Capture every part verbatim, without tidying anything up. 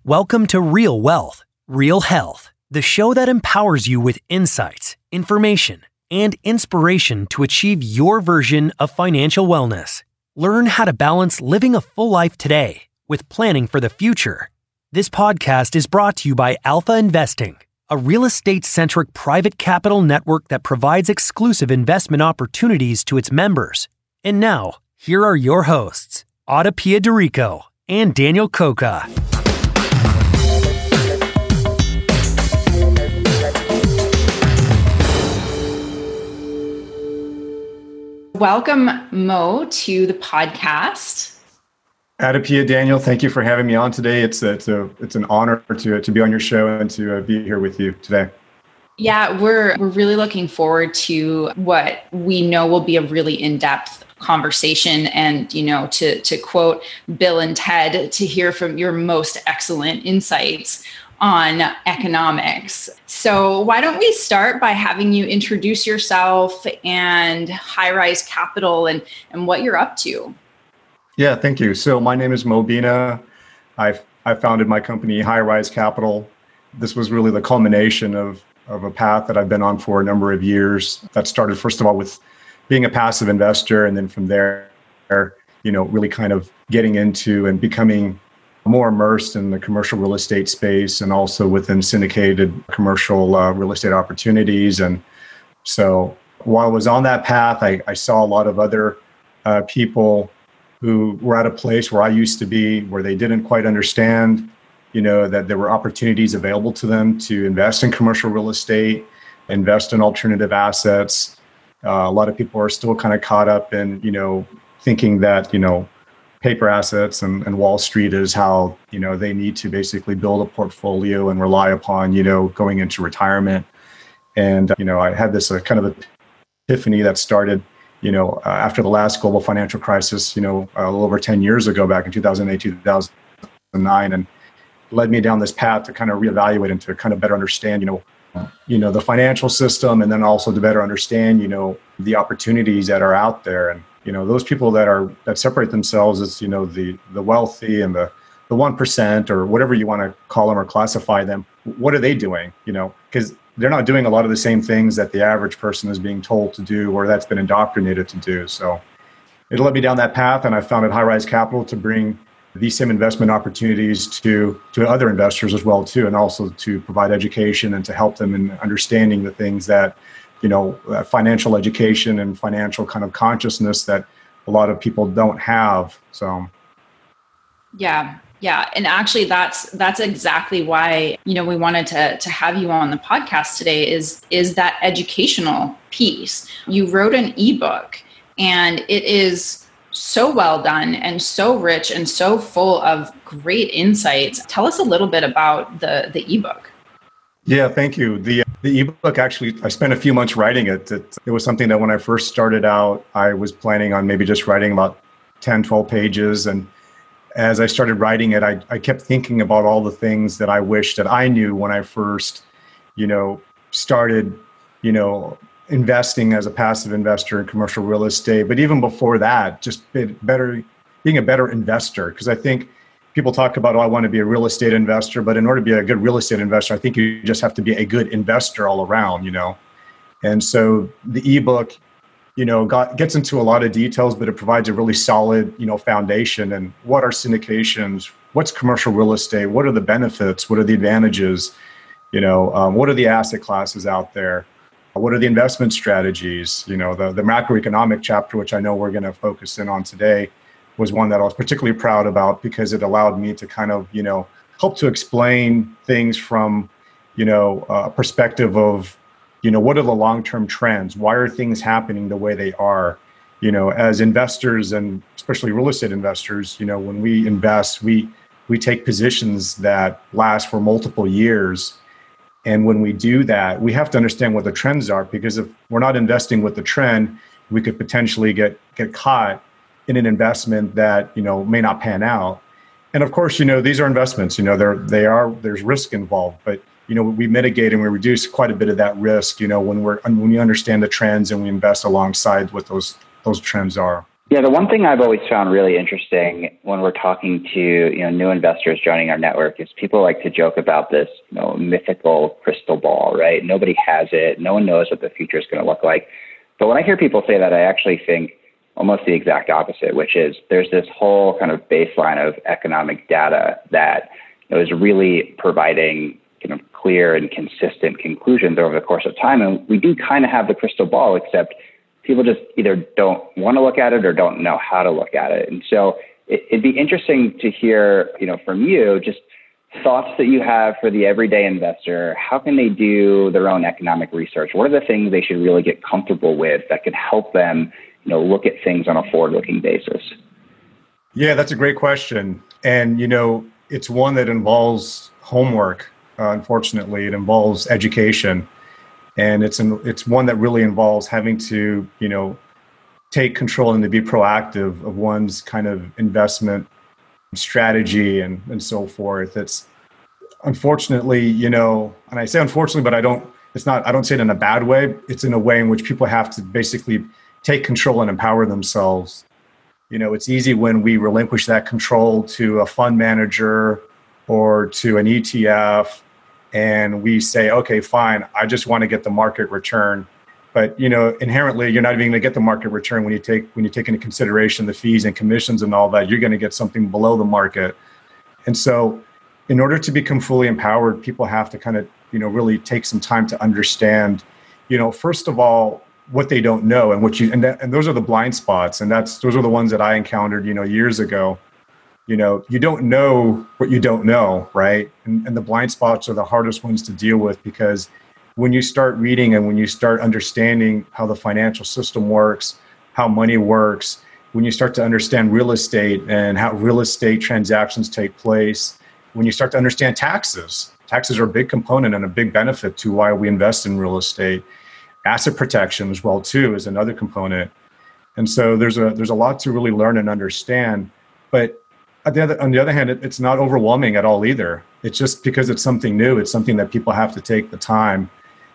Welcome to Real Wealth, Real Health, the show that empowers you with insights, information, and inspiration to achieve your version of financial wellness. Learn how to balance living a full life today with planning for the future. This podcast is brought to you by Alpha Investing, a real estate-centric private capital network that provides exclusive investment opportunities to its members. And now, here are your hosts, Ada Piederico and Daniel Coca. Welcome, Mo, to the podcast. Adapia, Daniel, thank you for having me on today. It's a, it's a it's an honor to to be on your show and to uh, be here with you today. Yeah, we're we're really looking forward to what we know will be a really in-depth conversation, and you know, to to quote Bill and Ted, to hear from your most excellent insights on economics. So why don't we start by having you introduce yourself and High Rise Capital and, and what you're up to? Yeah, thank you. So my name is Mo Bina. I've I founded my company, High Rise Capital. This was really the culmination of, of a path that I've been on for a number of years. That started, first of all, with being a passive investor, and then from there, you know, really kind of getting into and becoming more immersed in the commercial real estate space and also within syndicated commercial uh, real estate opportunities. And so while I was on that path, I, I saw a lot of other uh, people who were at a place where I used to be, where they didn't quite understand, you know, that there were opportunities available to them to invest in commercial real estate, invest in alternative assets. Uh, a lot of people are still kind of caught up in, you know, thinking that, you know, paper assets and, and Wall Street is how, you know, they need to basically build a portfolio and rely upon, you know, going into retirement. And, you know, I had this uh, kind of epiphany that started, you know, uh, after the last global financial crisis, you know, a little over ten years ago, back in two thousand eight, two thousand nine, and led me down this path to kind of reevaluate and to kind of better understand, you know, you know, the financial system, and then also to better understand, you know, the opportunities that are out there. And, you know, those people that are that separate themselves as, you know, the the wealthy and the the one percent or whatever you want to call them or classify them. What are they doing? You know, because they're not doing a lot of the same things that the average person is being told to do or that's been indoctrinated to do. So it led me down that path, and I founded High Rise Capital to bring these same investment opportunities to to other investors as well too, and also to provide education and to help them in understanding the things that, you know, uh, financial education and financial kind of consciousness that a lot of people don't have. So, yeah, yeah, and actually, that's that's exactly why, you know, we wanted to to have you on the podcast today. Is is that educational piece? You wrote an ebook, and it is so well done and so rich and so full of great insights. Tell us a little bit about the the ebook. Yeah, thank you. The the ebook, actually, I spent a few months writing it. It, it was something that when I first started out, I was planning on maybe just writing about ten, twelve pages. And as I started writing it, I, I kept thinking about all the things that I wish that I knew when I first, you know, started, you know, investing as a passive investor in commercial real estate. But even before that, just better, being a better investor. Because I think people talk about, oh, I want to be a real estate investor, but in order to be a good real estate investor, I think you just have to be a good investor all around, you know? And so the ebook, you know, got, gets into a lot of details, but it provides a really solid, you know, foundation. And what are syndications? What's commercial real estate? What are the benefits? What are the advantages? You know, um, what are the asset classes out there? What are the investment strategies? You know, the, the macroeconomic chapter, which I know we're going to focus in on today, was one that I was particularly proud about because it allowed me to kind of, you know, help to explain things from, you know, a perspective of, you know, what are the long-term trends? Why are things happening the way they are? You know, as investors, and especially real estate investors, you know, when we invest, we we take positions that last for multiple years. And when we do that, we have to understand what the trends are, because if we're not investing with the trend, we could potentially get get caught in an investment that, you know, may not pan out. And of course, you know, these are investments, you know, they're, they are, there's risk involved, but, you know, we mitigate and we reduce quite a bit of that risk, you know, when we're, when we understand the trends and we invest alongside what those, those trends are. Yeah, the one thing I've always found really interesting when we're talking to, you know, new investors joining our network is people like to joke about this, you know, mythical crystal ball, right? Nobody has it. No one knows what the future is going to look like. But when I hear people say that, I actually think almost the exact opposite, which is there's this whole kind of baseline of economic data that, you know, is really providing kind of clear and consistent conclusions over the course of time. And we do kind of have the crystal ball, except people just either don't want to look at it or don't know how to look at it. And so it, it'd be interesting to hear, you know, from you, just thoughts that you have for the everyday investor. How can they do their own economic research? What are the things they should really get comfortable with that could help them, you know, look at things on a forward-looking basis? Yeah, that's a great question. And, you know, it's one that involves homework. Uh, unfortunately, it involves education. And it's an, it's one that really involves having to, you know, take control and to be proactive of one's kind of investment strategy and, and so forth. It's unfortunately, you know, and I say unfortunately, but I don't, it's not, I don't say it in a bad way. It's in a way in which people have to basically take control and empower themselves. You know, it's easy when we relinquish that control to a fund manager or to an E T F. And we say, okay, fine, I just want to get the market return. But, you know, inherently, you're not even going to get the market return when you take when you take into consideration the fees and commissions and all that. You're going to get something below the market. And so in order to become fully empowered, people have to kind of, you know, really take some time to understand, you know, first of all, what they don't know and what you, and, that, and those are the blind spots. And that's, those are the ones that I encountered, you know, years ago. You know, you don't know what you don't know, right? And, and the blind spots are the hardest ones to deal with, because when you start reading and when you start understanding how the financial system works, how money works, when you start to understand real estate and how real estate transactions take place, when you start to understand taxes, taxes are a big component and a big benefit to why we invest in real estate. Asset protection as well, too, is another component. And so there's a there's a lot to really learn and understand. But On the other, on the other hand, it, it's not overwhelming at all either. It's just because it's something new. It's something that people have to take the time.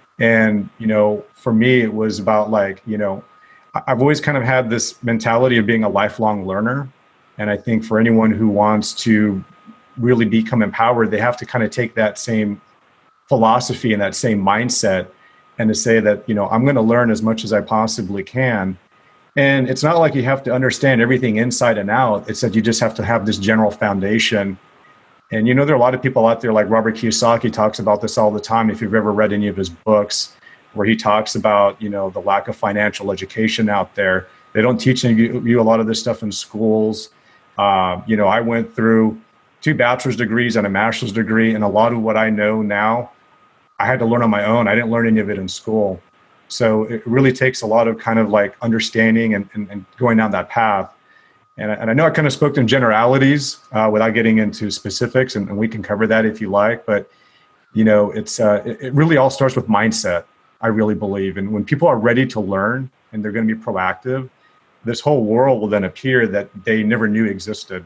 And, you know, for me, it was about like, you know, I've always kind of had this mentality of being a lifelong learner. And I think for anyone who wants to really become empowered, they have to kind of take that same philosophy and that same mindset and to say that, you know, I'm going to learn as much as I possibly can. And it's not like you have to understand everything inside and out. It's that you just have to have this general foundation. And, you know, there are a lot of people out there like Robert Kiyosaki talks about this all the time. If you've ever read any of his books where he talks about, you know, the lack of financial education out there. They don't teach you, you a lot of this stuff in schools. Uh, you know, I went through two bachelor's degrees and a master's degree. And a lot of what I know now, I had to learn on my own. I didn't learn any of it in school. So it really takes a lot of kind of like understanding and, and, and going down that path. And I, and I know I kind of spoke in generalities uh, without getting into specifics, and, and we can cover that if you like. But, you know, it's uh, it, it really all starts with mindset, I really believe. And when people are ready to learn and they're going to be proactive, this whole world will then appear that they never knew existed.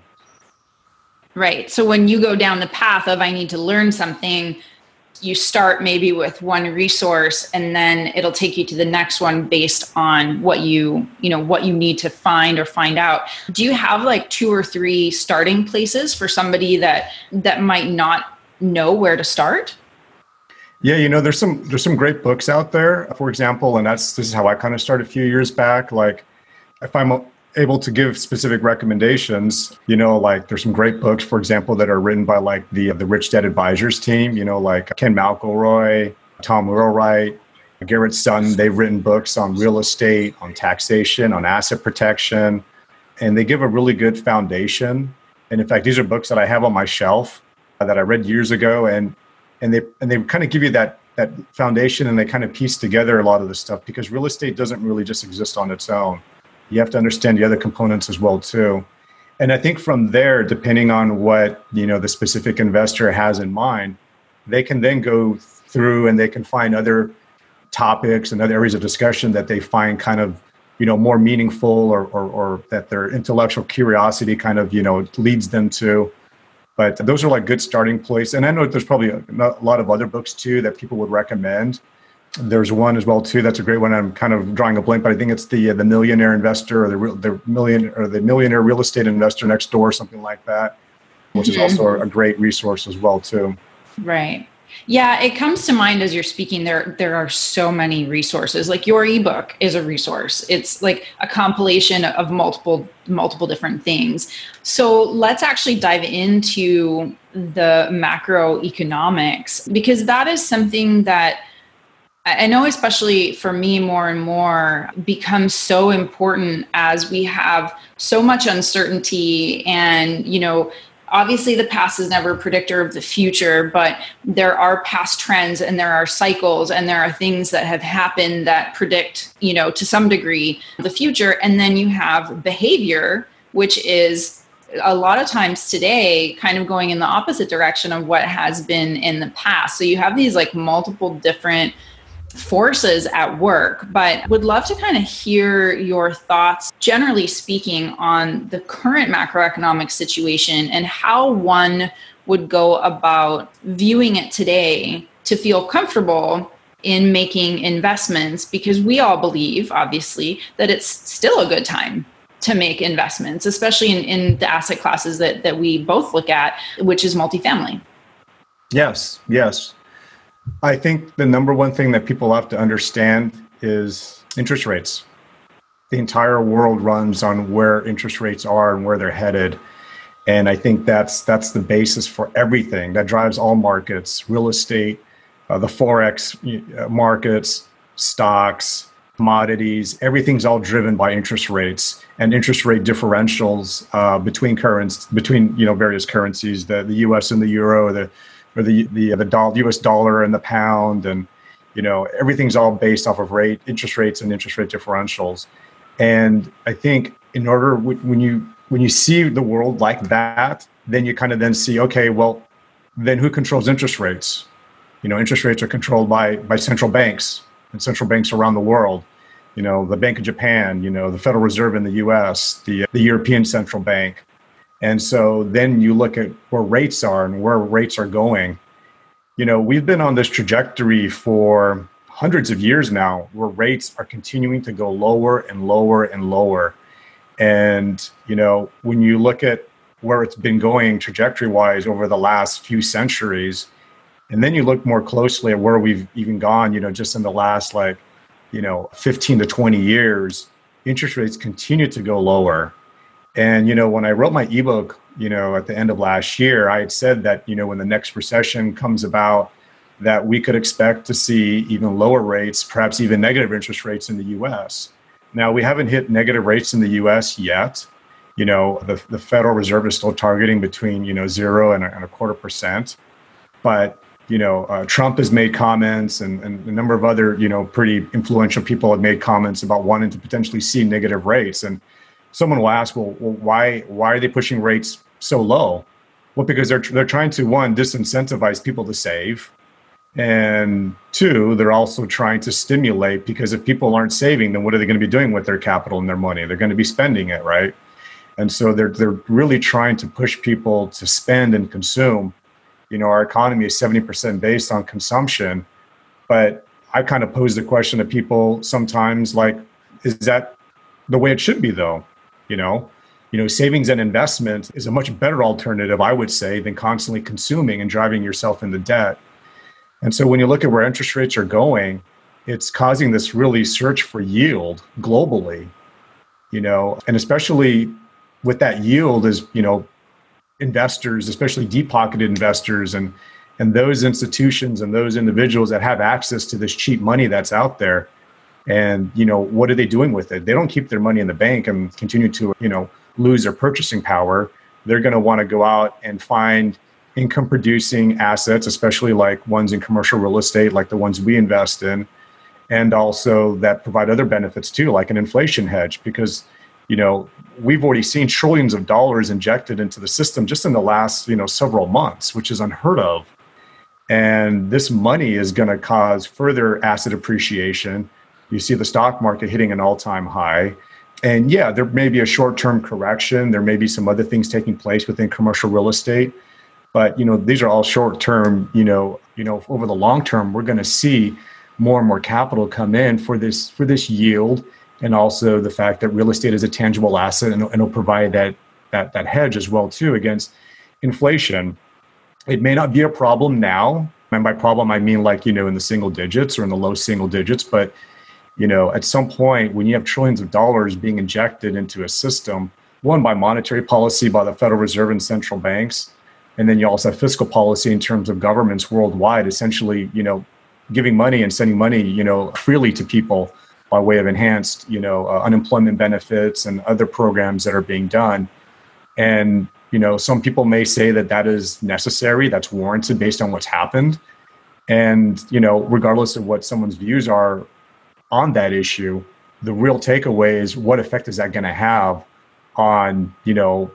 Right. So when you go down the path of I need to learn something, you start maybe with one resource and then it'll take you to the next one based on what you, you know, what you need to find or find out. Do you have like two or three starting places for somebody that, that might not know where to start? Yeah, you know, there's some, there's some great books out there, for example, and that's, this is how I kind of started a few years back. Like if I'm able to give specific recommendations, you know, like there's some great books, for example, that are written by like the the Rich Dad Advisors team, you know, like Ken McElroy, Tom Wheelwright, Garrett Sutton. They've written books on real estate, on taxation, on asset protection, and they give a really good foundation. And in fact, these are books that I have on my shelf uh, that I read years ago, and and they and they kind of give you that that foundation, and they kind of piece together a lot of the stuff, because real estate doesn't really just exist on its own. You have to understand the other components as well, too. And I think from there, depending on what, you know, the specific investor has in mind, they can then go through and they can find other topics and other areas of discussion that they find kind of, you know, more meaningful or, or, or that their intellectual curiosity kind of, you know, leads them to. But those are like good starting points. And I know there's probably a lot of other books, too, that people would recommend. There's one as well too. That's a great one. I'm kind of drawing a blank, but I think it's the uh, the millionaire investor or the real, the million or the millionaire real estate investor next door, something like that, which mm-hmm. is also a great resource as well too. Right. Yeah, it comes to mind as you're speaking. There, there are so many resources. Like your ebook is a resource. It's like a compilation of multiple, multiple different things. So let's actually dive into the macroeconomics, because that is something that I know, especially for me, more and more becomes so important as we have so much uncertainty. And, you know, obviously the past is never a predictor of the future, but there are past trends and there are cycles and there are things that have happened that predict, you know, to some degree the future. And then you have behavior, which is a lot of times today kind of going in the opposite direction of what has been in the past. So you have these like multiple different forces at work, but would love to kind of hear your thoughts, generally speaking, on the current macroeconomic situation and how one would go about viewing it today to feel comfortable in making investments, because we all believe, obviously, that it's still a good time to make investments, especially in, in the asset classes that, that we both look at, which is multifamily. Yes, yes. I think the number one thing that people have to understand is interest rates. The entire world runs on where interest rates are and where they're headed. And I think that's that's the basis for everything. That drives all markets, real estate, uh, the Forex markets, stocks, commodities. Everything's all driven by interest rates and interest rate differentials uh, between currencies, between you know various currencies, the, the U S and the euro, the or the the the dollar, U S dollar and the pound, and you know everything's all based off of rate, interest rates, and interest rate differentials. And I think in order when you when you see the world like that, then you kind of then see, okay, well, then who controls interest rates? You know, interest rates are controlled by by central banks and central banks around the world. You know, the Bank of Japan, you know, the Federal Reserve in the U S, the the European Central Bank. And so then you look at where rates are and where rates are going. You know, we've been on this trajectory for hundreds of years now where rates are continuing to go lower and lower and lower. And, you know, when you look at where it's been going trajectory-wise over the last few centuries, and then you look more closely at where we've even gone, you know, just in the last like, you know, fifteen to twenty years, interest rates continue to go lower. And, you know, when I wrote my ebook, you know, at the end of last year, I had said that, you know, when the next recession comes about, that we could expect to see even lower rates, perhaps even negative interest rates in the U S. Now, we haven't hit negative rates in the U S yet. You know, the, the Federal Reserve is still targeting between, you know, zero and a, and a quarter percent. But, you know, uh, Trump has made comments and, and a number of other, you know, pretty influential people have made comments about wanting to potentially see negative rates. And someone will ask, well, well, why why are they pushing rates so low? Well, because they're they're trying to, one, disincentivize people to save, and two, they're also trying to stimulate, because if people aren't saving, then what are they going to be doing with their capital and their money? They're going to be spending it, right? And so they're they're really trying to push people to spend and consume. You know, our economy is seventy percent based on consumption, but I kind of pose the question to people sometimes, like, is that the way it should be, though? You know, you know, savings and investment is a much better alternative, I would say, than constantly consuming and driving yourself into debt. And so when you look at where interest rates are going, it's causing this really search for yield globally, you know, and especially with that yield is, you know, investors, especially deep-pocketed investors and and those institutions and those individuals that have access to this cheap money that's out there. And, you know, what are they doing with it? They don't keep their money in the bank and continue to, you know, lose their purchasing power. They're going to want to go out and find income producing assets, especially like ones in commercial real estate, like the ones we invest in, and also that provide other benefits too, like an inflation hedge, because, you know, we've already seen trillions of dollars injected into the system just in the last, you know, several months, which is unheard of. And this money is going to cause further asset appreciation. You see the stock market hitting an all-time high. And yeah, there may be a short-term correction. There may be some other things taking place within commercial real estate. But, you know, these are all short-term, you know, you know, over the long term, we're going to see more and more capital come in for this for this yield, and also the fact that real estate is a tangible asset and, and it'll provide that that that hedge as well too against inflation. It may not be a problem now, and by problem I mean like, you know, in the single digits or in the low single digits, but you know, at some point when you have trillions of dollars being injected into a system, one by monetary policy by the Federal Reserve and central banks, and then you also have fiscal policy in terms of governments worldwide, essentially, you know, giving money and sending money, you know, freely to people by way of enhanced, you know, uh, unemployment benefits and other programs that are being done. And, you know, some people may say that that is necessary, that's warranted based on what's happened. And, you know, regardless of what someone's views are on that issue, the real takeaway is what effect is that going to have on, you know,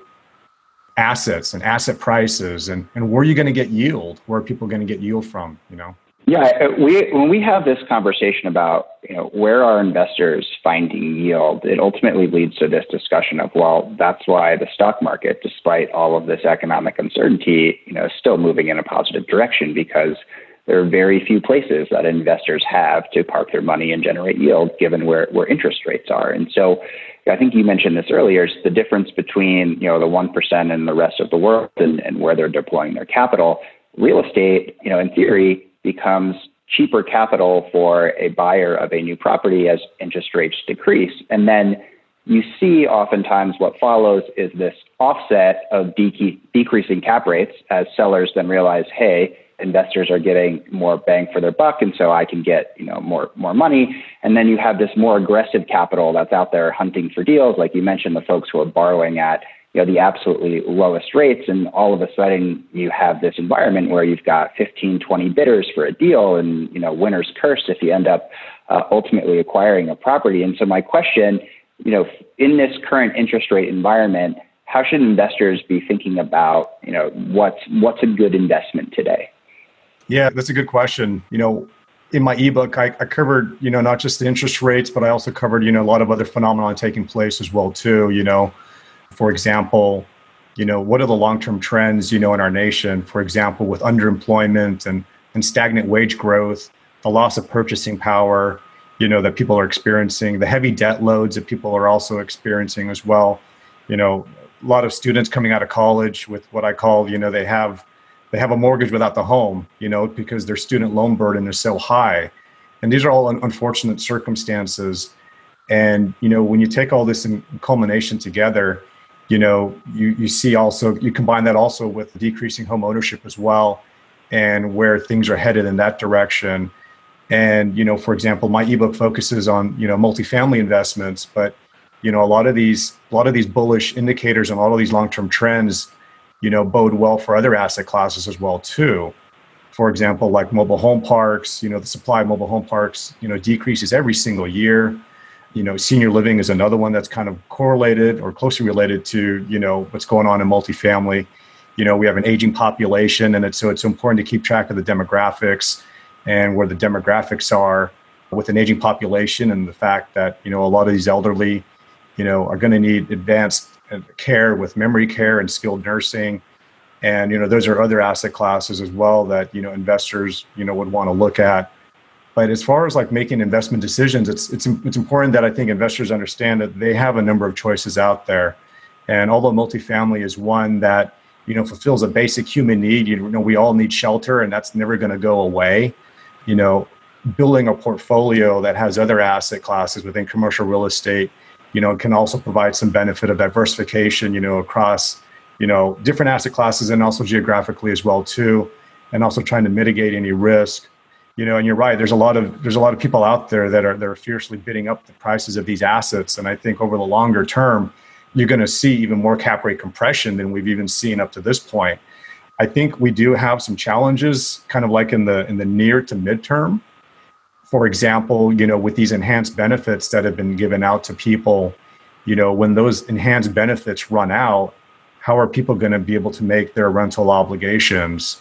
assets and asset prices, and, and where are you going to get yield? Where are people going to get yield from, you know? Yeah, we when we have this conversation about, you know, where are investors finding yield, it ultimately leads to this discussion of, well, that's why the stock market, despite all of this economic uncertainty, you know, is still moving in a positive direction, because there are very few places that investors have to park their money and generate yield, given where, where interest rates are. And so I think you mentioned this earlier, is the difference between, you know, the one percent and the rest of the world, and, and where they're deploying their capital. Real estate, you know, in theory, becomes cheaper capital for a buyer of a new property as interest rates decrease. And then you see oftentimes what follows is this offset of de- decreasing cap rates, as sellers then realize, hey, investors are getting more bang for their buck, and so I can get, you know, more more money. And then you have this more aggressive capital that's out there hunting for deals, like you mentioned, the folks who are borrowing at, you know, the absolutely lowest rates, and all of a sudden you have this environment where you've got fifteen, twenty bidders for a deal, and, you know, winner's curse if you end up uh, ultimately acquiring a property. And so my question, you know, in this current interest rate environment, how should investors be thinking about, you know, what's what's a good investment today? Yeah, that's a good question. You know, in my ebook, I, I covered, you know, not just the interest rates, but I also covered, you know, a lot of other phenomena taking place as well, too. You know, for example, you know, what are the long-term trends, you know, in our nation, for example, with underemployment and, and stagnant wage growth, the loss of purchasing power, you know, that people are experiencing, the heavy debt loads that people are also experiencing as well. You know, a lot of students coming out of college with what I call, you know, they have They have a mortgage without the home, you know, because their student loan burden is so high. And these are all un- unfortunate circumstances. And, you know, when you take all this in culmination together, you know, you, you see also, you combine that also with decreasing home ownership as well, and where things are headed in that direction. And, you know, for example, my ebook focuses on, you know, multifamily investments, but, you know, a lot of these, a lot of these bullish indicators and a lot of these long-term trends, you know, bode well for other asset classes as well, too. For example, like mobile home parks, you know, the supply of mobile home parks, you know, decreases every single year. You know, senior living is another one that's kind of correlated or closely related to, you know, what's going on in multifamily. You know, we have an aging population, and it's so it's important to keep track of the demographics and where the demographics are with an aging population, and the fact that, you know, a lot of these elderly, you know, are going to need advanced care with memory care and skilled nursing. And, you know, those are other asset classes as well that, you know, investors, you know, would want to look at. But as far as like making investment decisions, it's it's it's important that I think investors understand that they have a number of choices out there. And although multifamily is one that, you know, fulfills a basic human need, you know, we all need shelter, and that's never going to go away. You know, building a portfolio that has other asset classes within commercial real estate, you know, can also provide some benefit of diversification, you know, across, you know, different asset classes, and also geographically as well, too, and also trying to mitigate any risk. You know, and you're right, there's a lot of there's a lot of people out there that are that are fiercely bidding up the prices of these assets. And I think over the longer term, you're going to see even more cap rate compression than we've even seen up to this point. I think we do have some challenges kind of like in the in the near to midterm. For example, you know, with these enhanced benefits that have been given out to people, you know, when those enhanced benefits run out, how are people going to be able to make their rental obligations?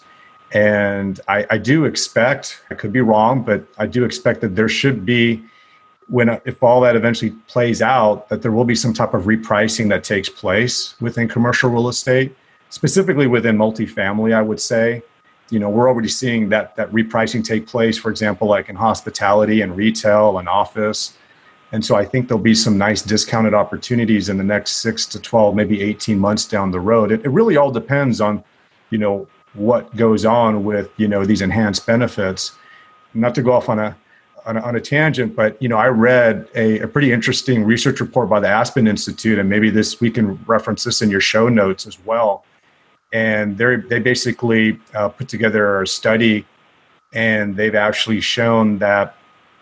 And I, I do expect, I could be wrong, but I do expect that there should be, when if all that eventually plays out, that there will be some type of repricing that takes place within commercial real estate, specifically within multifamily, I would say. you know, we're already seeing that that repricing take place, for example, like in hospitality and retail and office. And so I think there'll be some nice discounted opportunities in the next six to twelve, maybe eighteen months down the road. It, it really all depends on, you know, what goes on with, you know, these enhanced benefits. Not to go off on a on a, on a tangent, but, you know, I read a, a pretty interesting research report by the Aspen Institute, and maybe this we can reference this in your show notes as well. And they they basically uh, put together a study, and they've actually shown that,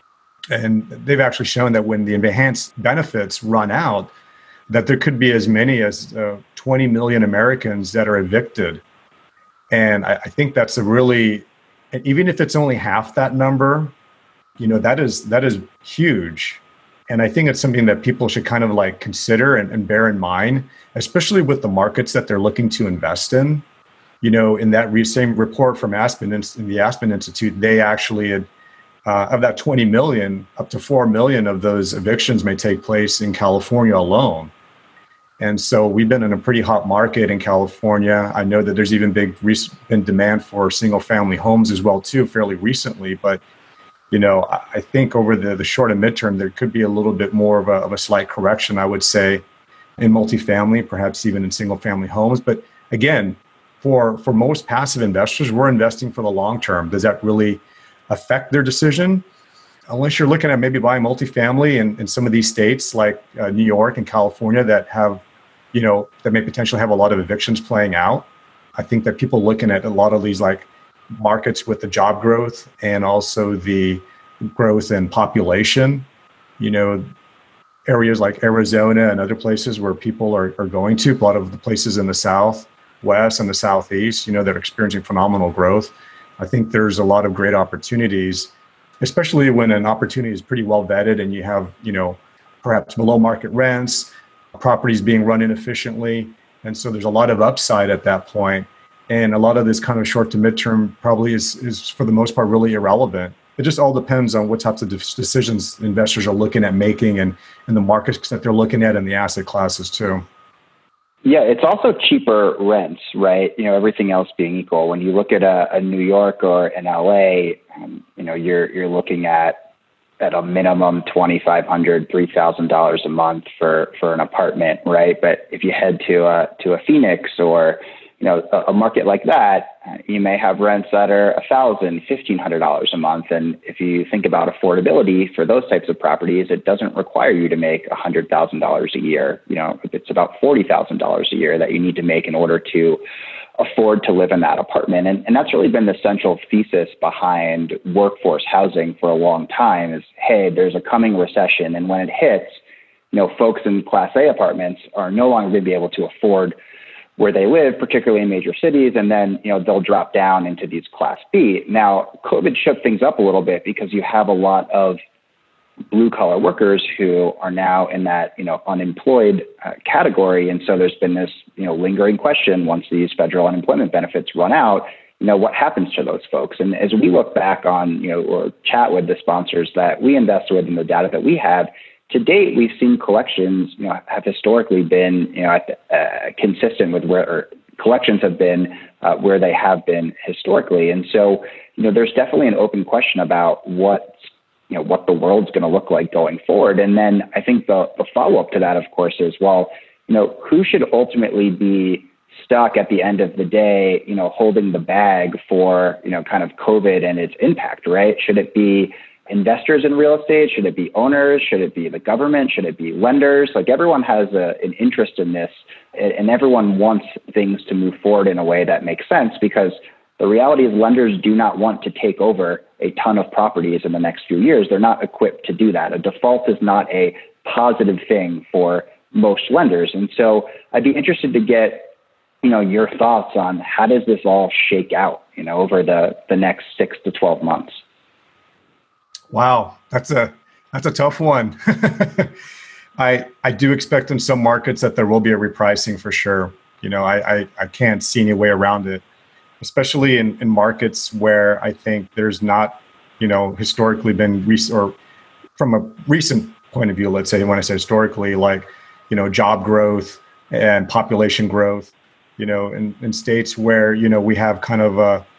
and they've actually shown that when the enhanced benefits run out, that there could be as many as uh, twenty million Americans that are evicted. And I, I think that's a really, even if it's only half that number, you know, that is that is huge. And I think it's something that people should kind of like consider and, and bear in mind, especially with the markets that they're looking to invest in. You know, in that re- same report from Aspen, in the Aspen Institute, they actually had, uh, of that twenty million, up to four million of those evictions may take place in California alone. And so we've been in a pretty hot market in California. I know that there's even big re- been demand for single family homes as well, too, fairly recently. But you know, I think over the, the short and midterm, there could be a little bit more of a, of a slight correction, I would say, in multifamily, perhaps even in single family homes. But again, for, for most passive investors, we're investing for the long term. Does that really affect their decision? Unless you're looking at maybe buying multifamily in, in some of these states like uh, New York and California that have, you know, that may potentially have a lot of evictions playing out. I think that people looking at a lot of these like markets with the job growth and also the growth in population, you know, areas like Arizona and other places where people are, are going to, a lot of the places in the Southwest and the Southeast, you know, that are experiencing phenomenal growth. I think there's a lot of great opportunities, especially when an opportunity is pretty well vetted and you have, you know, perhaps below market rents, properties being run inefficiently. And so there's a lot of upside at that point. And a lot of this kind of short to midterm probably is, is for the most part, really irrelevant. It just all depends on what types of decisions investors are looking at making and, and the markets that they're looking at and the asset classes too. Yeah, it's also cheaper rents, right? You know, everything else being equal. When you look at a, a New York or an L A, um, you know, you're you're looking at at a minimum twenty-five hundred dollars, three thousand dollars a month for, for an apartment, right? But if you head to a, to a Phoenix or you know, a, a market like that, uh, you may have rents that are one thousand dollars, fifteen hundred dollars a month. And if you think about affordability for those types of properties, it doesn't require you to make one hundred thousand dollars a year. You know, it's about forty thousand dollars a year that you need to make in order to afford to live in that apartment. And, and that's really been the central thesis behind workforce housing for a long time is, hey, there's a coming recession. And when it hits, you know, folks in Class A apartments are no longer going to be able to afford where they live, particularly in major cities, and then, you know, they'll drop down into these Class B. Now, COVID shook things up a little bit because you have a lot of blue collar workers who are now in that, you know, unemployed uh, category. And so there's been this, you know, lingering question once these federal unemployment benefits run out, you know, what happens to those folks? And as we look back on, you know, or chat with the sponsors that we invest with and the data that we have, to date, we've seen collections, you know, have historically been, you know, at, uh, consistent with where or collections have been uh, where they have been historically. And so, you know, there's definitely an open question about what, you know, what the world's going to look like going forward. And then I think the, the follow-up to that, of course, is, well, you know, who should ultimately be stuck at the end of the day, you know, holding the bag for, you know, kind of COVID and its impact, right? Should it be investors in real estate? Should it be owners? Should it be the government? Should it be lenders? Like everyone has a, an interest in this and everyone wants things to move forward in a way that makes sense because the reality is lenders do not want to take over a ton of properties in the next few years. They're not equipped to do that. A default is not a positive thing for most lenders. And so I'd be interested to get, you know, your thoughts on how does this all shake out, you know, over the, the next six to twelve months? Wow, that's a that's a tough one. I I do expect in some markets that there will be a repricing for sure. You know, I I, I can't see any way around it, especially in, in markets where I think there's not, you know, historically been rec- or from a recent point of view, let's say when I say historically, like, you know, job growth and population growth, you know, in, in states where, you know, we have kind of a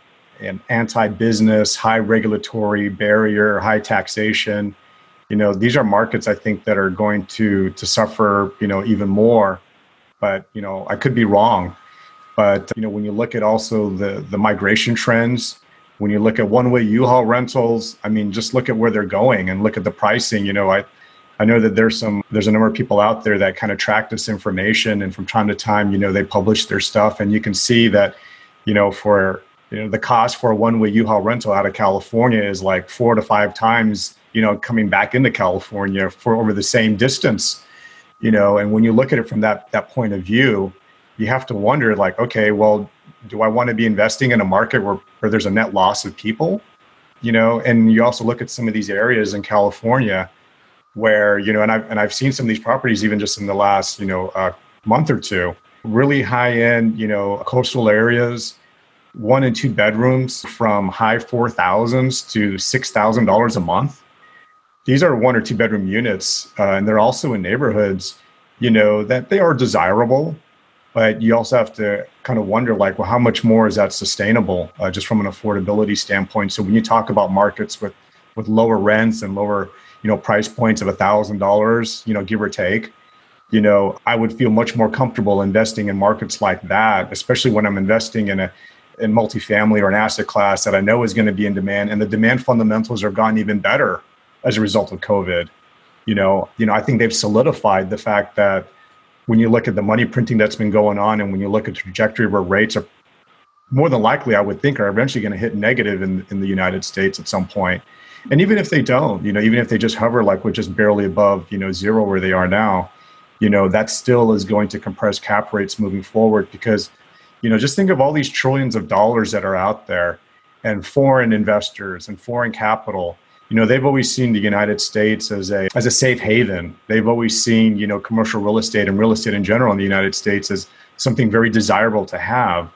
and anti-business, high regulatory barrier, high taxation. You know, these are markets I think that are going to to suffer, you know, even more. But, you know, I could be wrong. But, you know, when you look at also the the migration trends, when you look at one-way U-Haul rentals, I mean, just look at where they're going and look at the pricing. You know, I I know that there's some there's a number of people out there that kind of track this information, and from time to time, you know, they publish their stuff, and you can see that, you know, for you know the cost for a one-way U-Haul rental out of California is like four to five times, you know, coming back into California for over the same distance, you know, and when you look at it from that that point of view, you have to wonder, like, okay, well, do I want to be investing in a market where, where there's a net loss of people, you know? And you also look at some of these areas in California where, you know, and I've, and I've seen some of these properties even just in the last, you know, uh, month or two, really high end, you know, coastal areas, one and two bedrooms from high four thousands to six thousand dollars a month. These are one or two bedroom units. Uh, and they're also in neighborhoods, you know, that they are desirable, but you also have to kind of wonder, like, well, how much more is that sustainable uh, just from an affordability standpoint? So when you talk about markets with, with lower rents and lower, you know, price points of one thousand dollars, you know, give or take, you know, I would feel much more comfortable investing in markets like that, especially when I'm investing in a in multifamily or an asset class that I know is going to be in demand, and the demand fundamentals have gotten even better as a result of COVID. You know, you know, I think they've solidified the fact that when you look at the money printing that's been going on, and when you look at the trajectory where rates are more than likely, I would think, are eventually going to hit negative in, in the United States at some point. And even if they don't, you know, even if they just hover like we're just barely above, you know, zero where they are now, you know, that still is going to compress cap rates moving forward, because, you know, just think of all these trillions of dollars that are out there, and foreign investors and foreign capital. You know, they've always seen the United States as a as a safe haven. They've always seen, you know, commercial real estate and real estate in general in the United States as something very desirable to have.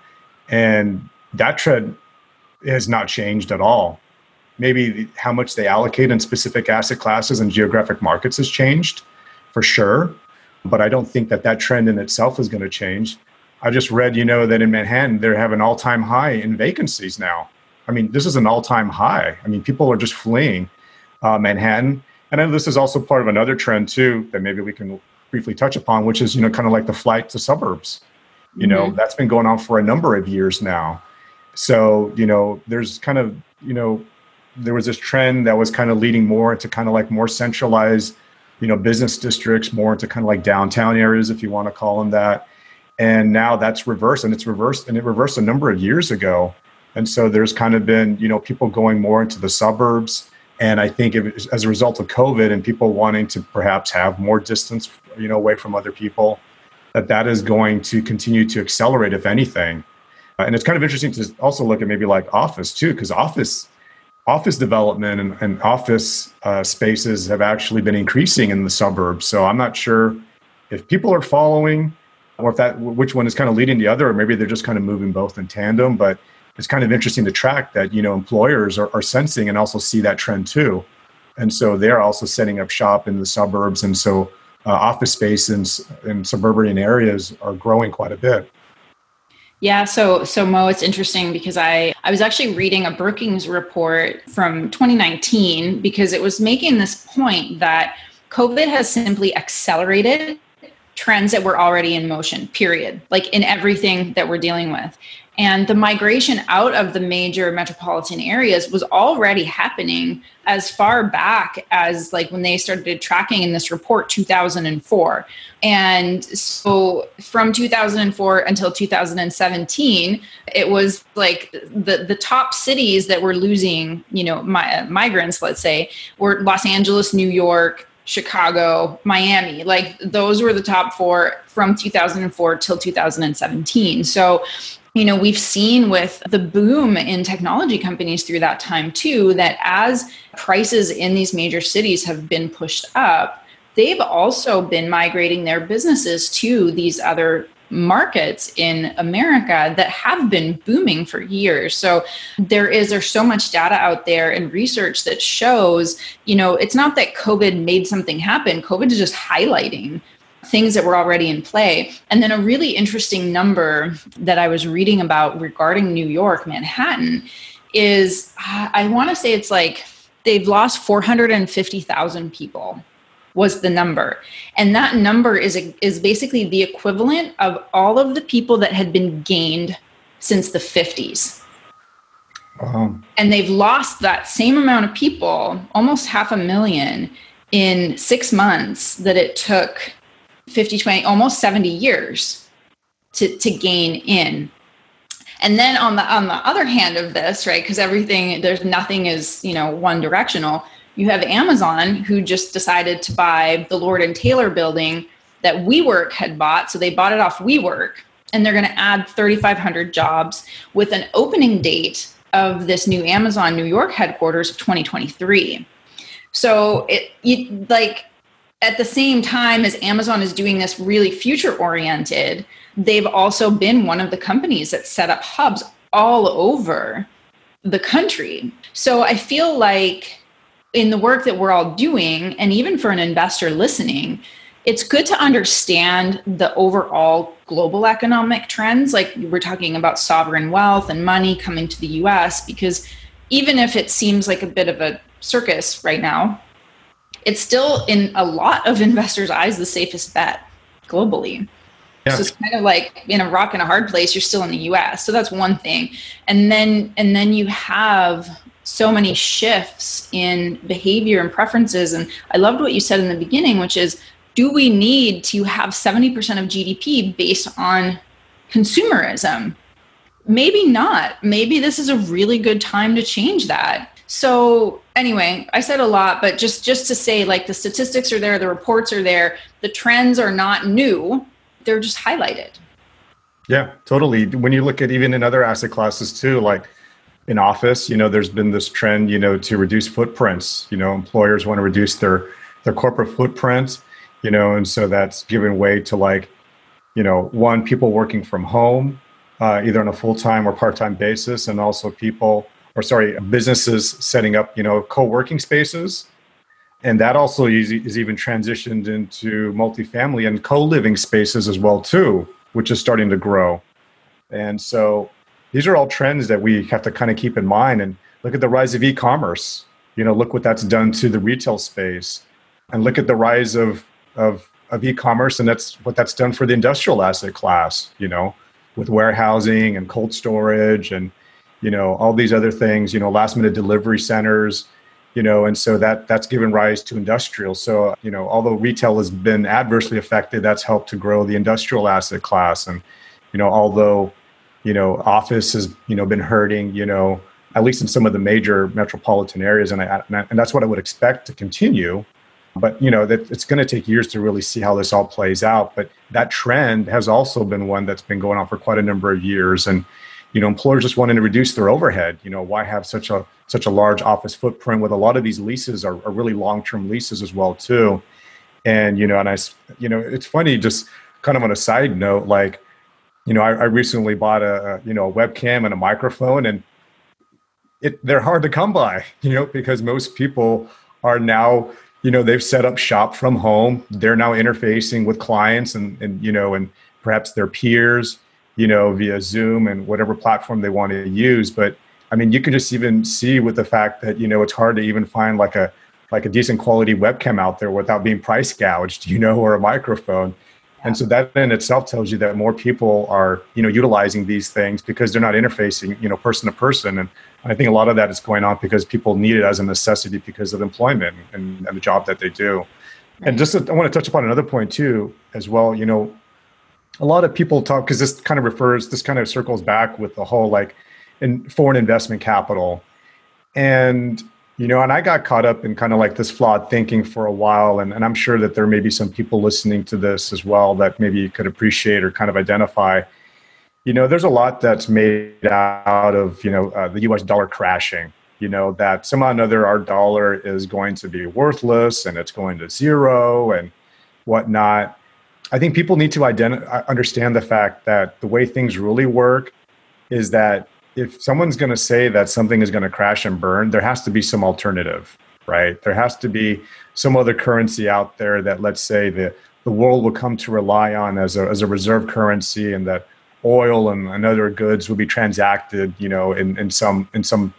And that trend has not changed at all. Maybe the, how much they allocate in specific asset classes and geographic markets has changed, for sure. But I don't think that that trend in itself is going to change. I just read, you know, that in Manhattan, they have an all-time high in vacancies now. I mean, this is an all-time high. I mean, people are just fleeing uh, Manhattan. And then this is also part of another trend, too, that maybe we can briefly touch upon, which is, you know, kind of like the flight to suburbs. You mm-hmm. know, that's been going on for a number of years now. So, you know, there's kind of, you know, there was this trend that was kind of leading more into kind of like more centralized, you know, business districts, more into kind of like downtown areas, if you want to call them that. And now that's reversed, and it's reversed, and it reversed a number of years ago. And so there's kind of been, you know, people going more into the suburbs. And I think if, as a result of COVID and people wanting to perhaps have more distance, you know, away from other people, that that is going to continue to accelerate, if anything. Uh, and it's kind of interesting to also look at maybe like office too, because office office development and, and office uh, spaces have actually been increasing in the suburbs. So I'm not sure if people are following, or if that which one is kind of leading the other, or maybe they're just kind of moving both in tandem. But it's kind of interesting to track that, you know, employers are, are sensing and also see that trend too. And so they're also setting up shop in the suburbs. And so uh, office space in, in suburban areas are growing quite a bit. Yeah. So, so Mo, it's interesting because I, I was actually reading a Brookings report from twenty nineteen, because it was making this point that COVID has simply accelerated trends that were already in motion, period, like in everything that we're dealing with. And the migration out of the major metropolitan areas was already happening as far back as like when they started tracking in this report, two thousand four. And so from two thousand four until two thousand seventeen, it was like the, the top cities that were losing, you know, mi- migrants, let's say, were Los Angeles, New York, Chicago, Miami. Like those were the top four from two thousand four till two thousand seventeen. So, you know, we've seen with the boom in technology companies through that time too, that as prices in these major cities have been pushed up, they've also been migrating their businesses to these other markets in America that have been booming for years. So there is, there's so much data out there and research that shows, you know, it's not that COVID made something happen. COVID is just highlighting things that were already in play. And then a really interesting number that I was reading about regarding New York, Manhattan, is, I want to say it's like they've lost four hundred fifty thousand people was the number. And that number is, is basically the equivalent of all of the people that had been gained since the fifties. Wow. And they've lost that same amount of people, almost half a million, in six months that it took fifty, twenty, almost seventy years to, to gain in. And then on the on the other hand of this, right, because everything, there's nothing is, you know, one directional. You have Amazon, who just decided to buy the Lord and Taylor building that WeWork had bought. So they bought it off WeWork, and they're going to add thirty-five hundred jobs with an opening date of this new Amazon New York headquarters of twenty twenty-three. So it you, like at the same time as Amazon is doing this really future oriented, they've also been one of the companies that set up hubs all over the country. So I feel like in the work that we're all doing, and even for an investor listening, it's good to understand the overall global economic trends. Like we're talking about sovereign wealth and money coming to the U S, because even if it seems like a bit of a circus right now, it's still in a lot of investors' eyes the safest bet globally. Yeah. So it's kind of like in a rock and a hard place, you're still in the U S. So that's one thing. And then and then you have so many shifts in behavior and preferences. And I loved what you said in the beginning, which is, do we need to have seventy percent of G D P based on consumerism? Maybe not. Maybe this is a really good time to change that. So anyway, I said a lot, but just, just to say, like, the statistics are there, the reports are there, the trends are not new, they're just highlighted. Yeah, totally. When you look at even in other asset classes too, like in office, you know, there's been this trend, you know, to reduce footprints. You know, employers want to reduce their, their corporate footprints, you know, and so that's giving way to, like, you know, one, people working from home, uh, either on a full-time or part-time basis, and also people, or sorry, businesses setting up, you know, co-working spaces. And that also is, is even transitioned into multifamily and co-living spaces as well too, which is starting to grow. And so these are all trends that we have to kind of keep in mind. And look at the rise of e-commerce. You know, look what that's done to the retail space. And look at the rise of, of, of e-commerce, and that's what that's done for the industrial asset class, you know, with warehousing and cold storage and, you know, all these other things, you know, last minute delivery centers, you know, and so that that's given rise to industrial. So, you know, although retail has been adversely affected, that's helped to grow the industrial asset class. And, you know, although, you know, office has, you know, been hurting, you know, at least in some of the major metropolitan areas. And I, and that's what I would expect to continue. But, you know, that it's going to take years to really see how this all plays out. But that trend has also been one that's been going on for quite a number of years. And, you know, employers just wanting to reduce their overhead. You know, why have such a such a large office footprint? With a lot of these leases are, are really long-term leases as well too. And, you know, and I, you know, it's funny, just kind of on a side note, like, you know, I, I recently bought a, a, you know, a webcam and a microphone, and it they're hard to come by, you know, because most people are now, you know, they've set up shop from home. They're now interfacing with clients and, and, you know, and perhaps their peers, you know, via Zoom and whatever platform they want to use. But I mean, you can just even see with the fact that, you know, it's hard to even find like a like a decent quality webcam out there without being price gouged, you know, or a microphone. Yeah. And so that in itself tells you that more people are, you know, utilizing these things because they're not interfacing, you know, person to person. And I think a lot of that is going on because people need it as a necessity because of employment and, and the job that they do. Right. And just, I want to touch upon another point too, as well. You know, a lot of people talk, because this kind of refers, this kind of circles back with the whole like in foreign investment capital. And, you know, and I got caught up in kind of like this flawed thinking for a while. And, and I'm sure that there may be some people listening to this as well that maybe you could appreciate or kind of identify. You know, there's a lot that's made out of, you know, uh, the U S dollar crashing, you know, that somehow or another our dollar is going to be worthless and it's going to zero and whatnot. I think people need to identi- understand the fact that the way things really work is that if someone's going to say that something is going to crash and burn, there has to be some alternative, right? There has to be some other currency out there that, let's say, the, the world will come to rely on as a, as a reserve currency, and that oil and, and other goods will be transacted, you know, in, in some in some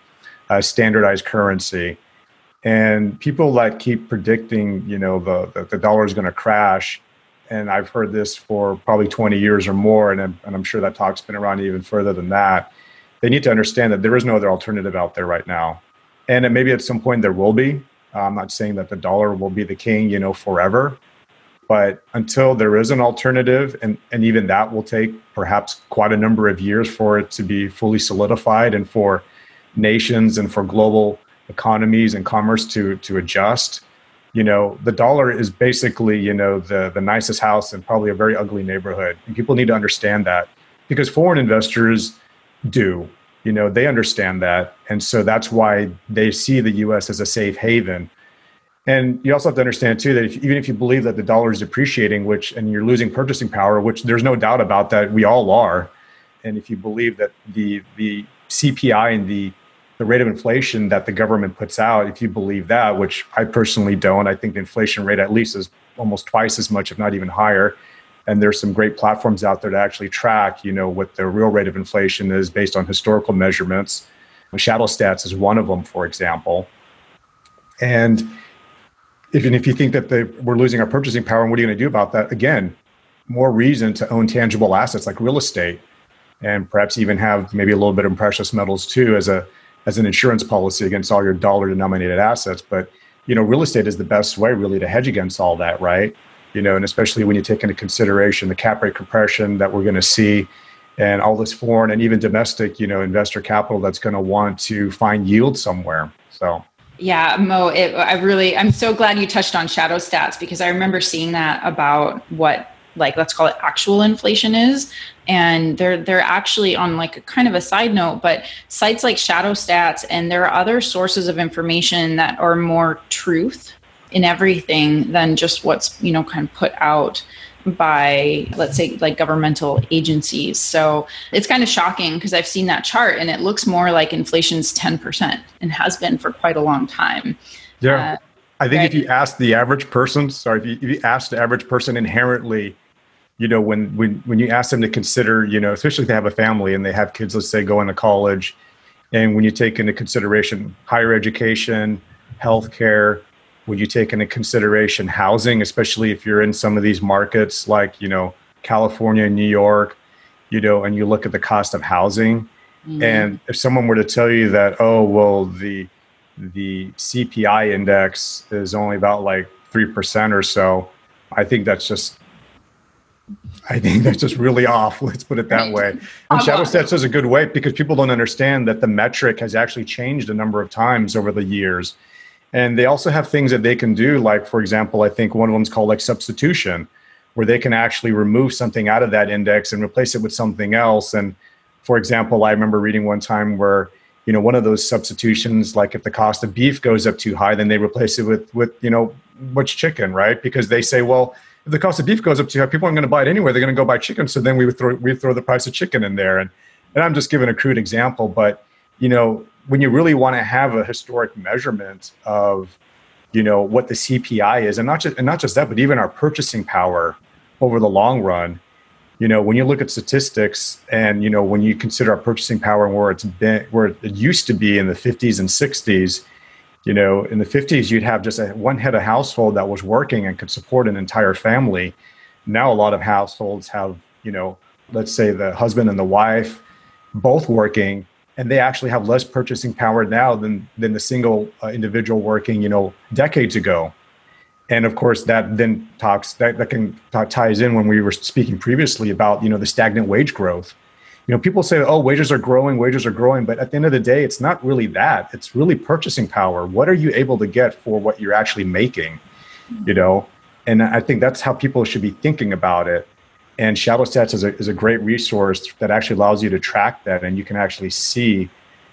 a standardized currency. And people that keep predicting, you know, the, the, the dollar is going to crash, and I've heard this for probably twenty years or more, and I'm, and I'm sure that talk's been around even further than that. They need to understand that there is no other alternative out there right now. And it maybe at some point there will be. I'm not saying that the dollar will be the king, you know, forever. But until there is an alternative, and, and even that will take perhaps quite a number of years for it to be fully solidified and for nations and for global economies and commerce to to adjust. You know, the dollar is basically, you know, the, the nicest house in probably a very ugly neighborhood. And people need to understand that, because foreign investors do, you know, they understand that. And so that's why they see the U S as a safe haven. And you also have to understand too, that if, even if you believe that the dollar is depreciating, which, and you're losing purchasing power, which there's no doubt about that, we all are. And if you believe that the, the C P I and the the rate of inflation that the government puts out, if you believe that, which I personally don't, I think the inflation rate at least is almost twice as much, if not even higher. And there's some great platforms out there to actually track, you know, what the real rate of inflation is based on historical measurements. Shadow Stats is one of them, for example. And even if you think that the, we're losing our purchasing power, and what are you going to do about that? Again, more reason to own tangible assets like real estate, and perhaps even have maybe a little bit of precious metals too, as a as an insurance policy against all your dollar-denominated assets. But, you know, real estate is the best way really to hedge against all that, right? You know, and especially when you take into consideration the cap rate compression that we're going to see, and all this foreign and even domestic, you know, investor capital that's going to want to find yield somewhere. So. Yeah, Mo, it, I really, I'm so glad you touched on Shadow Stats, because I remember seeing that about what, like, let's call it actual inflation is. And they're they're actually, on like a kind of a side note, but sites like Shadow Stats, and there are other sources of information that are more truth in everything than just what's, you know, kind of put out by, let's say, like governmental agencies. So it's kind of shocking, because I've seen that chart and it looks more like inflation's ten percent and has been for quite a long time. Yeah. Uh, I think right? if you ask the average person, sorry, if you, if you ask the average person inherently, you know, when, when, when you ask them to consider, you know, especially if they have a family and they have kids, let's say, going to college, and when you take into consideration higher education, healthcare, when you take into consideration housing, especially if you're in some of these markets like, you know, California and New York, you know, and you look at the cost of housing, mm-hmm. and if someone were to tell you that, oh, well, the the C P I index is only about like three percent or so, I think that's just, I think that's just really off. Let's put it that way. And Shadow Stats is a good way, because people don't understand that the metric has actually changed a number of times over the years. And they also have things that they can do. Like, for example, I think one of them is called like substitution, where they can actually remove something out of that index and replace it with something else. And for example, I remember reading one time where, you know, one of those substitutions, like if the cost of beef goes up too high, then they replace it with, with, you know, what's chicken, right? Because they say, well, if the cost of beef goes up too high, people aren't going to buy it anyway. They're going to go buy chicken. So then we would throw, we throw the price of chicken in there. And, and I'm just giving a crude example, but, you know, when you really want to have a historic measurement of, you know, what the C P I is, and not just, and not just that, but even our purchasing power over the long run, you know, when you look at statistics and, you know, when you consider our purchasing power and where it's been, where it used to be in the fifties and sixties, you know, in the fifties, you'd have just a one head of household that was working and could support an entire family. Now, a lot of households have, you know, let's say the husband and the wife both working, and they actually have less purchasing power now than, than the single uh, individual working, you know, decades ago. And of course, that then talks, that, that can t- ties in when we were speaking previously about, you know, the stagnant wage growth. You know, people say, oh, wages are growing, wages are growing. But at the end of the day, it's not really that. It's really purchasing power. What are you able to get for what you're actually making? You know, and I think that's how people should be thinking about it. And Shadow Stats is a, is a great resource that actually allows you to track that, and you can actually see.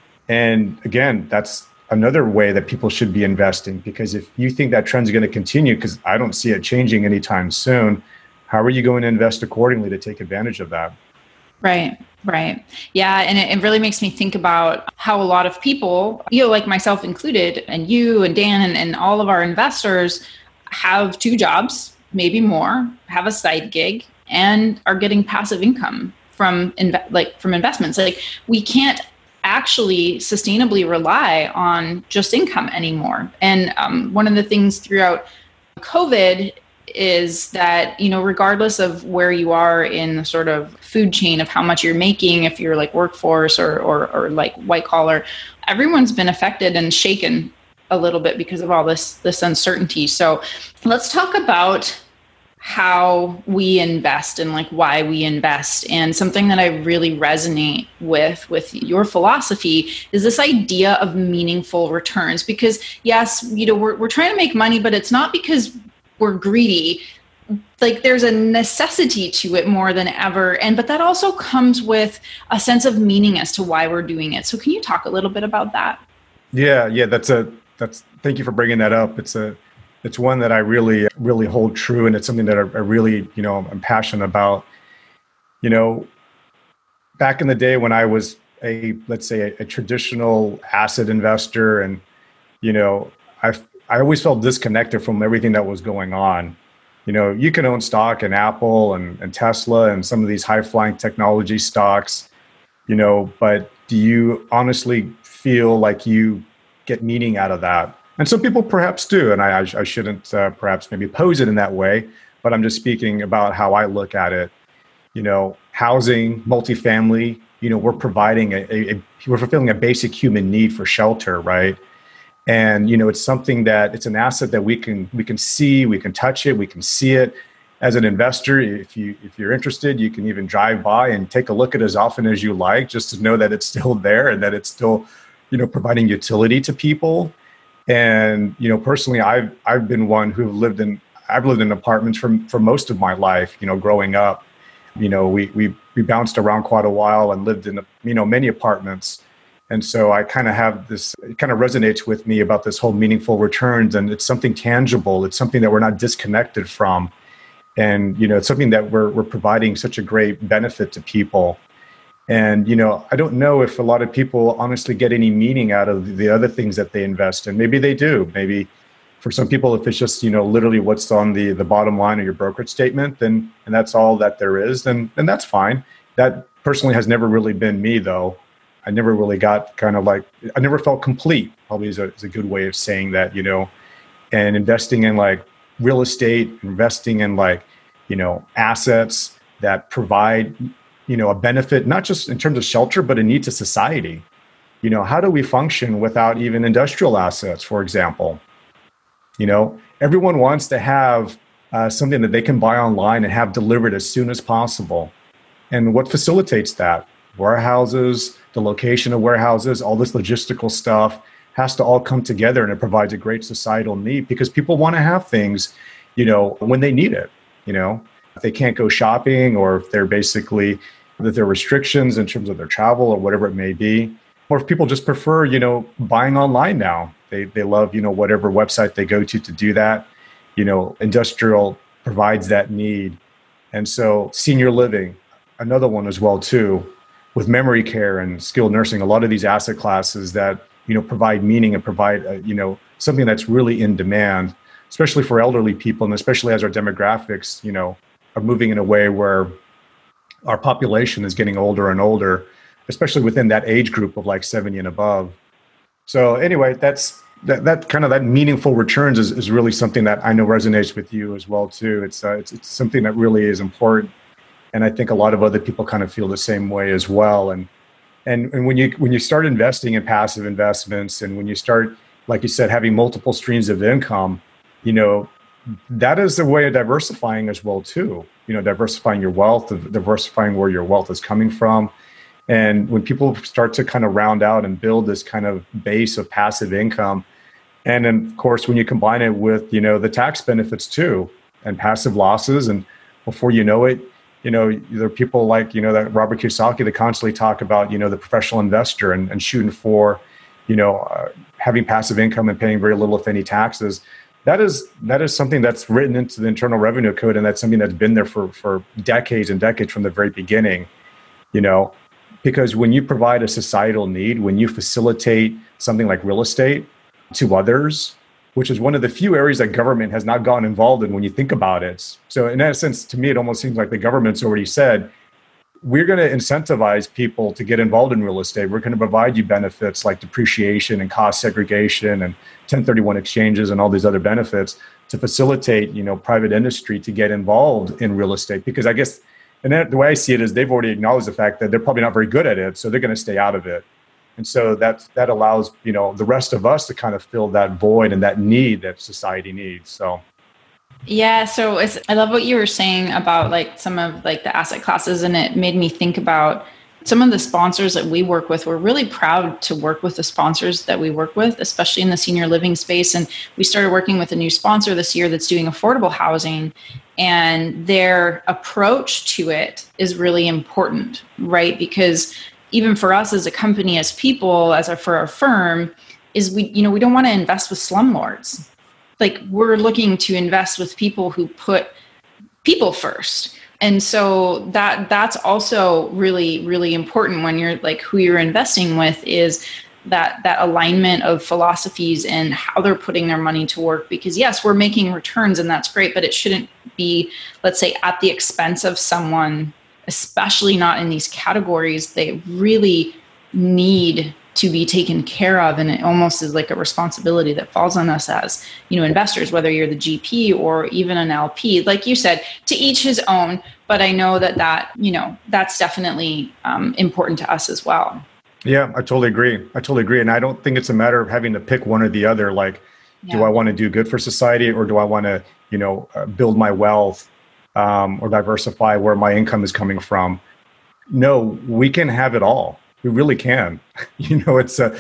And again, that's another way that people should be investing, because if you think that trend is going to continue, because I don't see it changing anytime soon, how are you going to invest accordingly to take advantage of that? Right, right. Yeah. And it, it really makes me think about how a lot of people, you know, like myself included, and you and Dan and, and all of our investors have two jobs, maybe more, have a side gig, and are getting passive income from inve- like from investments. Like, we can't actually sustainably rely on just income anymore. And um, one of the things throughout COVID is that, you know, regardless of where you are in the sort of food chain of how much you're making, if you're like workforce or, or, or like white collar, everyone's been affected and shaken a little bit because of all this, this uncertainty. So let's talk about how we invest and like why we invest. And something that I really resonate with, with your philosophy is this idea of meaningful returns. Because yes, you know, we're, we're trying to make money, but it's not because we're greedy. Like there's a necessity to it more than ever. And, but that also comes with a sense of meaning as to why we're doing it. So can you talk a little bit about that? Yeah, yeah, that's a, that's, thank you for bringing that up. It's a, it's one that I really, really hold true. And it's something that I, I really, you know, I'm passionate about. You know, back in the day when I was a, let's say a, a traditional asset investor, and, you know, I I always felt disconnected from everything that was going on. You know, you can own stock in Apple and, and Tesla and some of these high flying technology stocks, you know, but do you honestly feel like you get meaning out of that? And some people perhaps do, and I, I shouldn't uh, perhaps maybe pose it in that way, but I'm just speaking about how I look at it. You know, housing, multifamily, you know, we're providing a, a, a we're fulfilling a basic human need for shelter, right? And, you know, it's something that it's an asset that we can we can see, we can touch it, we can see it. As an investor, if you if you're interested, you can even drive by and take a look at it as often as you like, just to know that it's still there and that it's still, you know, providing utility to people. And, you know, personally, I've I've been one who lived in I've lived in apartments for for most of my life, you know, growing up. You know, we we we bounced around quite a while and lived in, you know, many apartments. And so I kind of have this, it kind of resonates with me about this whole meaningful returns, and it's something tangible. It's something that we're not disconnected from. And, you know, it's something that we're we're providing such a great benefit to people. And, you know, I don't know if a lot of people honestly get any meaning out of the other things that they invest in. Maybe they do. Maybe for some people, if it's just, you know, literally what's on the, the bottom line of your brokerage statement, then, and that's all that there is, then, then that's fine. That personally has never really been me, though. I never really got kind of like, I never felt complete, probably is a, is a good way of saying that, you know, and investing in like real estate, investing in like, you know, assets that provide, you know, a benefit, not just in terms of shelter, but a need to society. You know, how do we function without even industrial assets, for example? You know, everyone wants to have uh, something that they can buy online and have delivered as soon as possible. And what facilitates that? Warehouses, the location of warehouses, all this logistical stuff has to all come together, and it provides a great societal need because people want to have things, you know, when they need it. You know, if they can't go shopping, or if they're basically, that there are restrictions in terms of their travel or whatever it may be, or if people just prefer, you know, buying online now. They they love, you know, whatever website they go to to do that. You know, industrial provides that need. And so senior living, another one as well too, with memory care and skilled nursing, a lot of these asset classes that, you know, provide meaning and provide, uh, you know, something that's really in demand, especially for elderly people, and especially as our demographics, you know, are moving in a way where our population is getting older and older, especially within that age group of like seventy and above. So anyway, that's that, that kind of that meaningful returns is, is really something that I know resonates with you as well too. It's, uh, it's it's something that really is important, and I think a lot of other people kind of feel the same way as well. And and and when you when you start investing in passive investments, and when you start, like you said, having multiple streams of income, you know, that is a way of diversifying as well too. You know, diversifying your wealth, diversifying where your wealth is coming from. And when people start to kind of round out and build this kind of base of passive income, and then of course, when you combine it with, you know, the tax benefits too, and passive losses, and before you know it, you know, there are people like, you know, that Robert Kiyosaki that constantly talk about, you know, the professional investor and, and shooting for, you know, uh, having passive income and paying very little, if any, taxes. That is that is something that's written into the Internal Revenue Code, and that's something that's been there for, for decades and decades from the very beginning, you know, because when you provide a societal need, when you facilitate something like real estate to others, which is one of the few areas that government has not gotten involved in when you think about it. So in that sense, to me, it almost seems like the government's already said, we're going to incentivize people to get involved in real estate. We're going to provide you benefits like depreciation and cost segregation and ten thirty-one exchanges and all these other benefits to facilitate, you know, private industry to get involved in real estate. Because I guess, and then the way I see it is they've already acknowledged the fact that they're probably not very good at it, so they're going to stay out of it. And so that that allows, you know, the rest of us to kind of fill that void and that need that society needs. So. Yeah. So it's, I love what you were saying about like some of like the asset classes. And it made me think about some of the sponsors that we work with. We're really proud to work with the sponsors that we work with, especially in the senior living space. And we started working with a new sponsor this year that's doing affordable housing. And their approach to it is really important, right? Because even for us as a company, as people, as a, for our firm, is we, you know, we don't want to invest with slumlords. Like we're looking to invest with people who put people first. And so that that's also really, really important when you're like who you're investing with is that that alignment of philosophies and how they're putting their money to work. Because yes, we're making returns and that's great, but it shouldn't be, let's say, at the expense of someone, especially not in these categories. They really need to be taken care of. And it almost is like a responsibility that falls on us as, you know, investors, whether you're the G P or even an L P, like you said, to each his own. But I know that that, you know, that's definitely um, important to us as well. Yeah, I totally agree. I totally agree. And I don't think it's a matter of having to pick one or the other. Like, yeah. Do I want to do good for society or do I want to, you know, uh, build my wealth um, or diversify where my income is coming from? No, we can have it all. We really can. You know, it's a,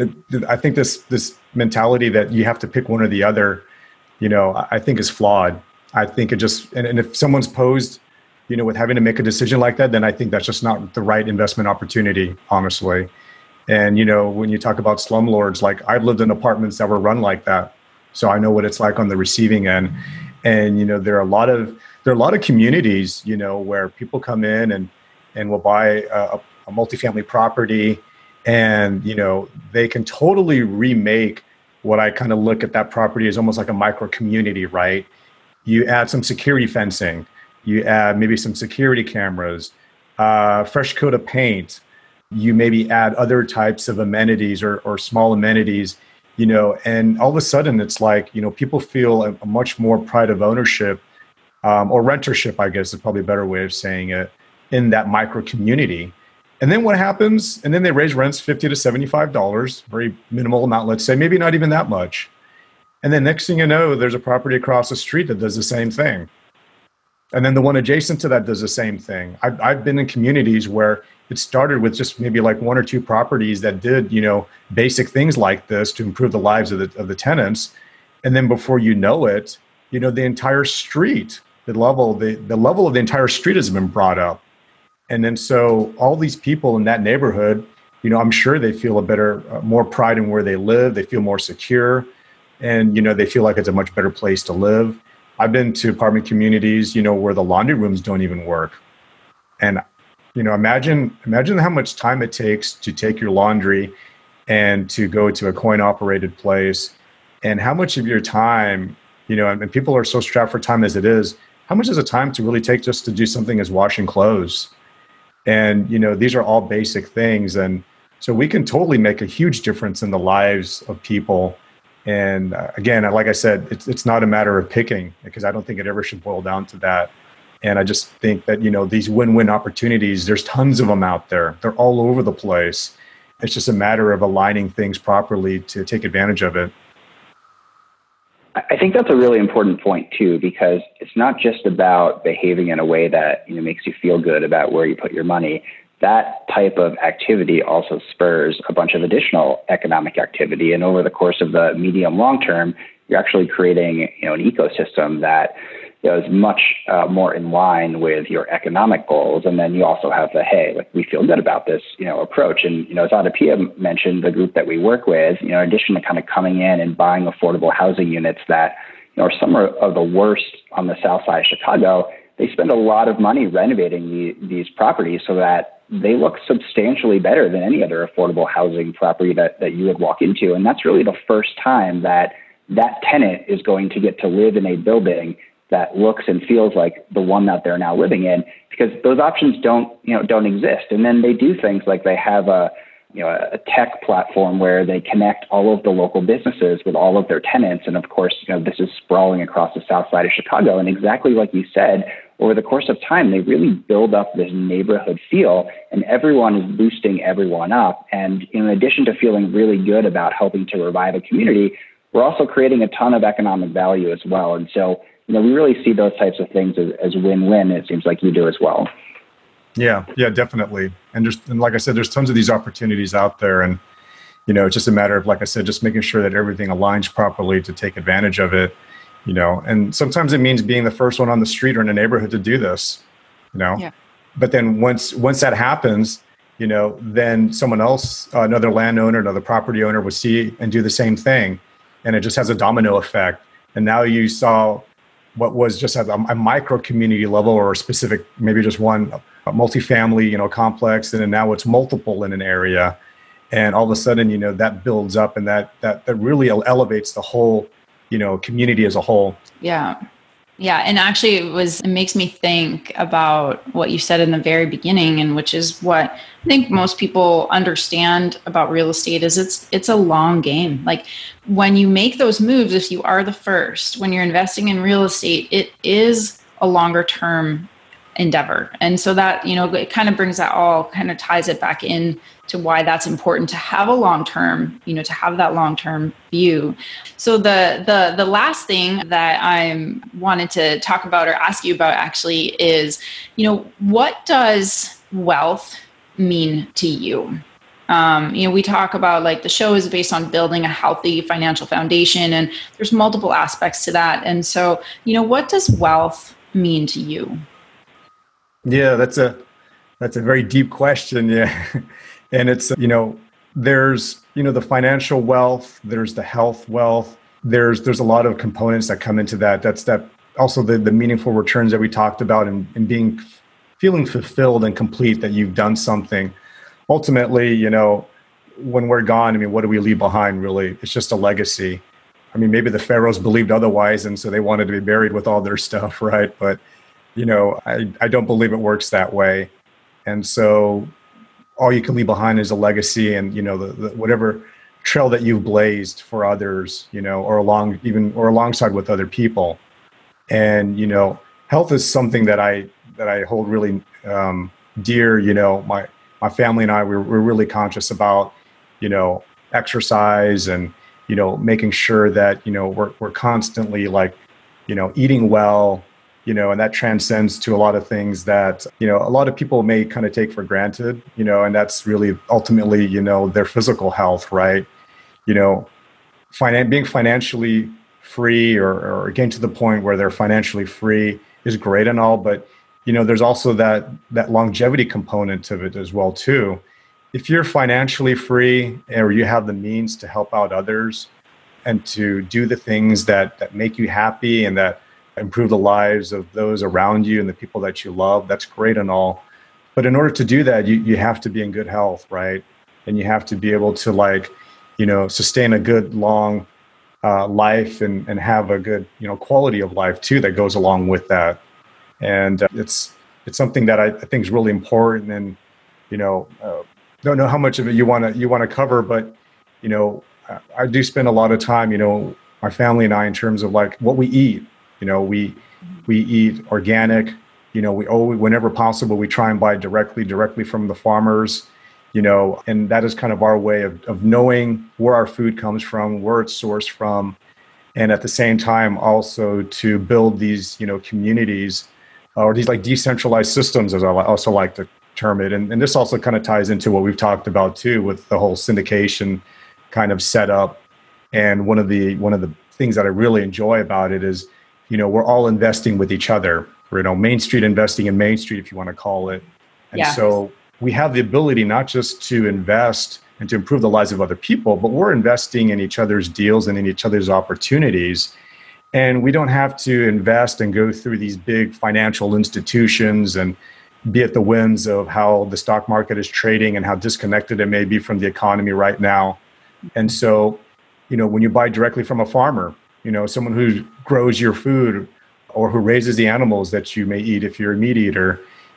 I think this, this mentality that you have to pick one or the other, you know, I think is flawed. I think it just, and, and if someone's posed, you know, with having to make a decision like that, then I think that's just not the right investment opportunity, honestly. And, you know, when you talk about slumlords, like I've lived in apartments that were run like that. So I know what it's like on the receiving end. And, you know, there are a lot of, there are a lot of communities, you know, where people come in and, and will buy a, a multifamily property and, you know, they can totally remake what I kind of look at that property as almost like a micro community, right? You add some security fencing, you add maybe some security cameras, uh, fresh coat of paint, you maybe add other types of amenities or, or small amenities, you know, and all of a sudden it's like, you know, people feel a, a much more pride of ownership um, or rentership, I guess is probably a better way of saying it, in that micro community. And then what happens? And then they raise rents fifty to seventy-five dollars, very minimal amount, let's say, maybe not even that much. And then next thing you know, there's a property across the street that does the same thing. And then the one adjacent to that does the same thing. I've, I've been in communities where it started with just maybe like one or two properties that did, you know, basic things like this to improve the lives of the, of the tenants. And then before you know it, you know, the entire street, the level, the, the level of the entire street has been brought up. And then so all these people in that neighborhood, you know, I'm sure they feel a better, uh, more pride in where they live. They feel more secure and, you know, they feel like it's a much better place to live. I've been to apartment communities, you know, where the laundry rooms don't even work. And, you know, imagine, imagine how much time it takes to take your laundry and to go to a coin operated place and how much of your time, you know, and, and people are so strapped for time as it is, how much is it time to really take just to do something as washing clothes? And, you know, these are all basic things. And so we can totally make a huge difference in the lives of people. And uh, again, like I said, it's it's not a matter of picking because I don't think it ever should boil down to that. And I just think that, you know, these win-win opportunities, there's tons of them out there. They're all over the place. It's just a matter of aligning things properly to take advantage of it. I think that's a really important point too, because it's not just about behaving in a way that, you know, makes you feel good about where you put your money. That type of activity also spurs a bunch of additional economic activity. And over the course of the medium long term, you're actually creating, you know, an ecosystem that, you know, is much uh, more in line with your economic goals. And then you also have the, hey, like we feel good about this, you know, approach. And, you know, as Adapia mentioned, the group that we work with, you know, in addition to kind of coming in and buying affordable housing units that, you know, are some of the worst on the south side of Chicago, they spend a lot of money renovating the, these properties so that they look substantially better than any other affordable housing property that, that you would walk into. And that's really the first time that that tenant is going to get to live in a building that looks and feels like the one that they're now living in. because those options don't, you know, don't exist. And then they do things like they have a, you know, a tech platform where they connect all of the local businesses with all of their tenants. And of course, you know, this is sprawling across the south side of Chicago. And exactly like you said, over the course of time, they really build up this neighborhood feel, and everyone is boosting everyone up. And in addition to feeling really good about helping to revive a community, we're also creating a ton of economic value as well. And so, you know, we really see those types of things as, as win-win. It seems like you do as well. Yeah, yeah, definitely. And just and like I said, there's tons of these opportunities out there, and you know, it's just a matter of, like I said, just making sure that everything aligns properly to take advantage of it. You know, and sometimes it means being the first one on the street or in a neighborhood to do this. You know, yeah. But then once once that happens, you know, then someone else, uh, another landowner, another property owner would see and do the same thing, and it just has a domino effect. And now you saw what was just at a, a micro community level or a specific, maybe just one a multifamily, you know, complex, and then now it's multiple in an area, and all of a sudden, you know, that builds up, and that that that really elevates the whole, you know, community as a whole. Yeah. Yeah. And actually it was, it makes me think about what you said in the very beginning, and which is what I think most people understand about real estate is it's, it's a long game. Like when you make those moves, if you are the first, when you're investing in real estate, it is a longer term endeavor. And so that, you know, it kind of brings that all kind of ties it back in to why that's important to have a long-term, you know, to have that long-term view. So the, the, the last thing that I wanted to talk about or ask you about actually is, you know, what does wealth mean to you? Um, you know, we talk about like the show is based on building a healthy financial foundation, and there's multiple aspects to that. And so, you know, what does wealth mean to you? Yeah, that's a that's a very deep question. Yeah. And it's, you know, there's, you know, the financial wealth, there's the health wealth, there's there's a lot of components that come into that. That's that also the, the meaningful returns that we talked about, and, and being feeling fulfilled and complete that you've done something. Ultimately, you know, when we're gone, I mean, what do we leave behind really? It's just a legacy. I mean, maybe the pharaohs believed otherwise, and so they wanted to be buried with all their stuff, right? But you know, I, I don't believe it works that way. And so all you can leave behind is a legacy, and, you know, the, the whatever trail that you've blazed for others, you know, or along even or alongside with other people. And, you know, health is something that I that I hold really um, dear. You know, my my family and I, we're, we're really conscious about, you know, exercise and, you know, making sure that, you know, we're we're constantly like, you know, eating well. You know, and that transcends to a lot of things that, you know, a lot of people may kind of take for granted, you know, and that's really ultimately, you know, their physical health, right? You know, finan- being financially free or, or getting to the point where they're financially free is great and all, but, you know, there's also that that longevity component of it as well, too. If you're financially free or you have the means to help out others and to do the things that that make you happy and that improve the lives of those around you and the people that you love, that's great and all. But in order to do that, you, you have to be in good health, right? And you have to be able to, like, you know, sustain a good long uh, life and, and have a good, you know, quality of life too that goes along with that. And uh, it's it's something that I, I think is really important. And, you know, uh, don't know how much of it you want to you want to cover, but, you know, I, I do spend a lot of time, you know, my family and I, in terms of like what we eat. You know, we we eat organic. You know, we always, whenever possible, we try and buy directly directly from the farmers. You know, and that is kind of our way of of knowing where our food comes from, where it's sourced from, and at the same time also to build these, you know, communities or these like decentralized systems, as I also like to term it. And and this also kind of ties into what we've talked about too, with the whole syndication kind of setup. And one of the one of the things that I really enjoy about it is, you know, we're all investing with each other. We're, you know, Main Street investing in Main Street, if you want to call it. And yeah. So we have the ability not just to invest and to improve the lives of other people, but we're investing in each other's deals and in each other's opportunities. And we don't have to invest and go through these big financial institutions and be at the whims of how the stock market is trading and how disconnected it may be from the economy right now. And so, you know, when you buy directly from a farmer, you know, someone who grows your food or who raises the animals that you may eat if you're a meat eater,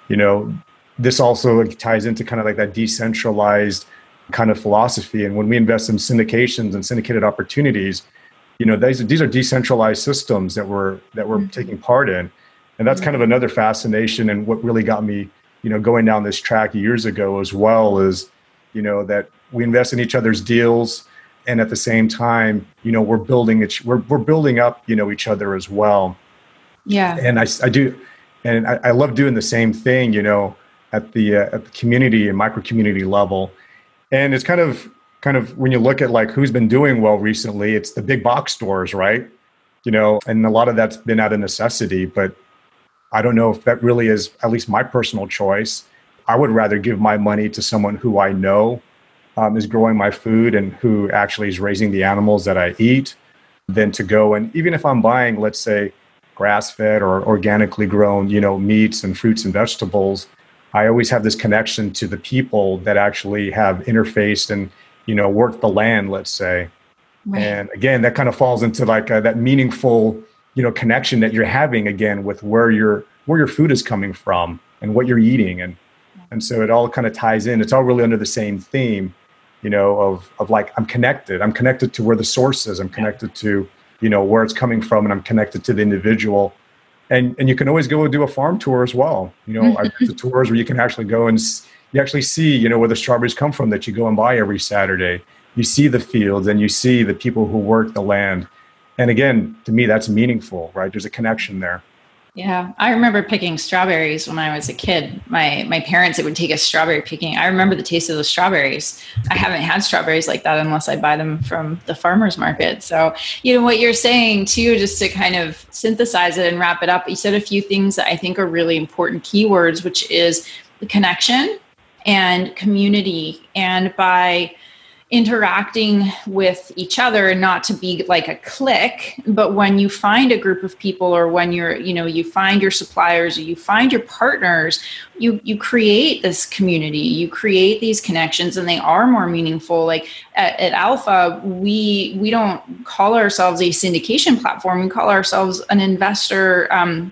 you know, this also ties into kind of like that decentralized kind of philosophy. And when we invest in syndications and syndicated opportunities, you know, these, these are decentralized systems that we're that we're mm-hmm. taking part in. And that's mm-hmm. kind of another fascination, and what really got me, you know, going down this track years ago as well, is, you know, that we invest in each other's deals, and at the same time, you know, we're building it, we're we're building up, you know, each other as well. Yeah. And I, I do, and I, I love doing the same thing, you know, at the uh, at the community and micro community level. And it's kind of kind of when you look at like who's been doing well recently, it's the big box stores, right? You know, and a lot of that's been out of necessity, but I don't know if that really is at least my personal choice. I would rather give my money to someone who I know um, is growing my food and who actually is raising the animals that I eat, than to go and, even if I'm buying, let's say, grass-fed or organically grown, you know, meats and fruits and vegetables, I always have this connection to the people that actually have interfaced and, you know, worked the land, let's say. Right. And again, that kind of falls into like uh, that meaningful, you know, connection that you're having again with where your where your food is coming from and what you're eating, and and so it all kind of ties in. It's all really under the same theme, you know, of of like I'm connected. I'm connected to where the source is. I'm connected to, you know, where it's coming from, and I'm connected to the individual. And and you can always go and do a farm tour as well. You know, I've been to tours where you can actually go and s- you actually see, you know, where the strawberries come from that you go and buy every Saturday. You see the fields and you see the people who work the land. And again, to me, that's meaningful, right? There's a connection there. Yeah, I remember picking strawberries when I was a kid. My my parents, it would take us strawberry picking. I remember the taste of those strawberries. I haven't had strawberries like that unless I buy them from the farmer's market. So, you know, what you're saying too, just to kind of synthesize it and wrap it up, you said a few things that I think are really important keywords, which is the connection and community. And by interacting with each other, not to be like a clique, but when you find a group of people, or when you're, you know, you find your suppliers, or you find your partners, you you create this community, you create these connections, and they are more meaningful. Like at, at Alpha, we we don't call ourselves a syndication platform. We call ourselves an investor um,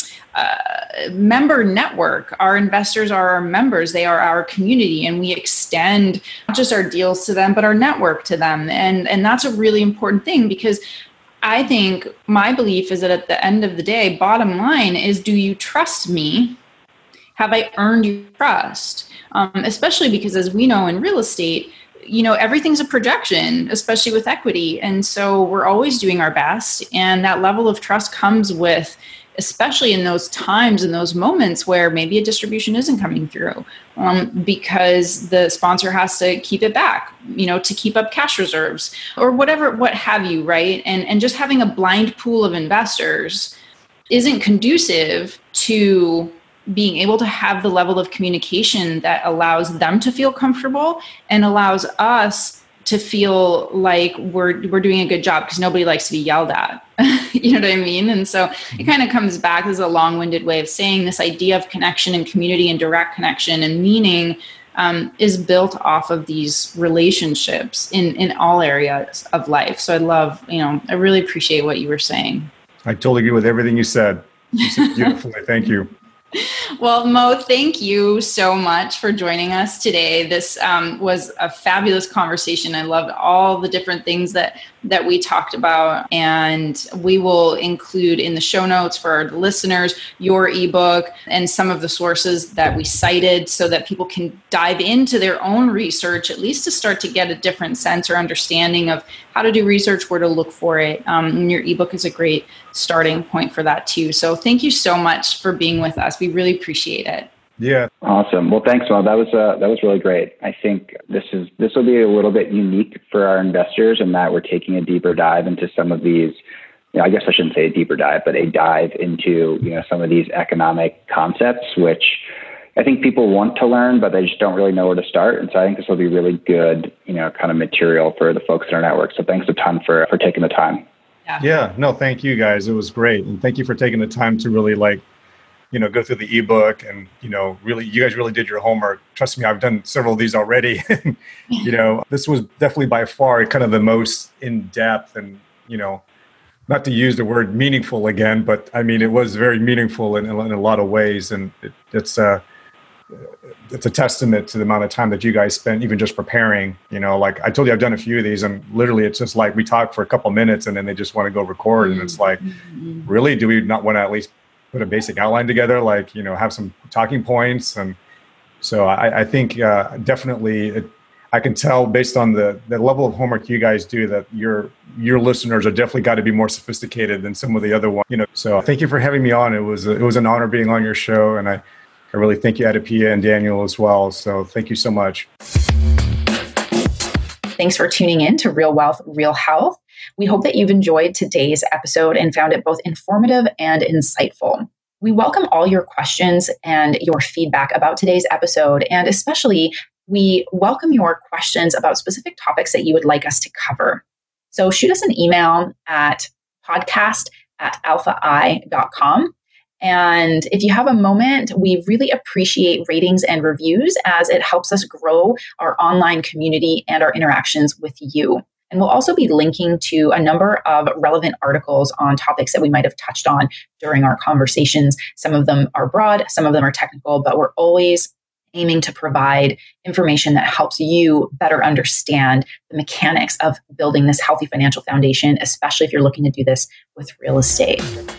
uh, member network. Our investors are our members. They are our community, and we extend not just our deals to them, but our network to them. And, and that's a really important thing, because I think my belief is that at the end of the day, bottom line is, do you trust me? Have I earned your trust? Um, especially because, as we know in real estate, you know, everything's a projection, especially with equity. And so we're always doing our best. And that level of trust comes with, especially in those times, in those moments where maybe a distribution isn't coming through, um, because the sponsor has to keep it back, you know, to keep up cash reserves or whatever, what have you, right? And and just having a blind pool of investors isn't conducive to being able to have the level of communication that allows them to feel comfortable and allows us to feel like we're we're doing a good job, because nobody likes to be yelled at. You know what I mean? And so it kind of comes back as a long-winded way of saying this idea of connection and community and direct connection and meaning um, is built off of these relationships in, in all areas of life. So I love, you know, I really appreciate what you were saying. I totally agree with everything you said. You said beautifully. Thank you. Well, Mo, thank you so much for joining us today. This um, was a fabulous conversation. I loved all the different things that that we talked about, and we will include in the show notes for our listeners your ebook and some of the sources that we cited, so that people can dive into their own research, at least to start to get a different sense or understanding of how to do research, where to look for it. Um, and your ebook is a great starting point for that too. So thank you so much for being with us. We really appreciate it. Yeah. Awesome. Well, thanks, Mo. That was uh, that was really great. I think this is this will be a little bit unique for our investors in that we're taking a deeper dive into some of these. You know, I guess I shouldn't say a deeper dive, but a dive into, you know, some of these economic concepts, which I think people want to learn, but they just don't really know where to start. And so I think this will be really good, you know, kind of material for the folks in our network. So thanks a ton for for taking the time. Yeah. Yeah. No, thank you guys. It was great, and thank you for taking the time to really like, you know, go through the ebook, and, you know, really, you guys really did your homework. Trust me, I've done several of these already. You know, this was definitely by far kind of the most in depth, and, you know, not to use the word meaningful again, but I mean, it was very meaningful in, in a lot of ways. And it, it's, uh, it's a testament to the amount of time that you guys spent even just preparing. You know, like I told you, I've done a few of these, and literally it's just like we talk for a couple minutes and then they just want to go record. And it's like, mm-hmm. really, do we not want to at least put a basic outline together? Like, you know, have some talking points. And so I, I think uh, definitely it, I can tell based on the, the level of homework you guys do that your your listeners are definitely got to be more sophisticated than some of the other ones. You know, so thank you for having me on. It was it was an honor being on your show, and I, I really thank you, Adipia and Daniel as well. So thank you so much. Thanks for tuning in to Real Wealth, Real Health. We hope that you've enjoyed today's episode and found it both informative and insightful. We welcome all your questions and your feedback about today's episode, and especially we welcome your questions about specific topics that you would like us to cover. So shoot us an email at podcast at alpha i dot com. And if you have a moment, we really appreciate ratings and reviews as it helps us grow our online community and our interactions with you. And we'll also be linking to a number of relevant articles on topics that we might have touched on during our conversations. Some of them are broad, some of them are technical, but we're always aiming to provide information that helps you better understand the mechanics of building this healthy financial foundation, especially if you're looking to do this with real estate.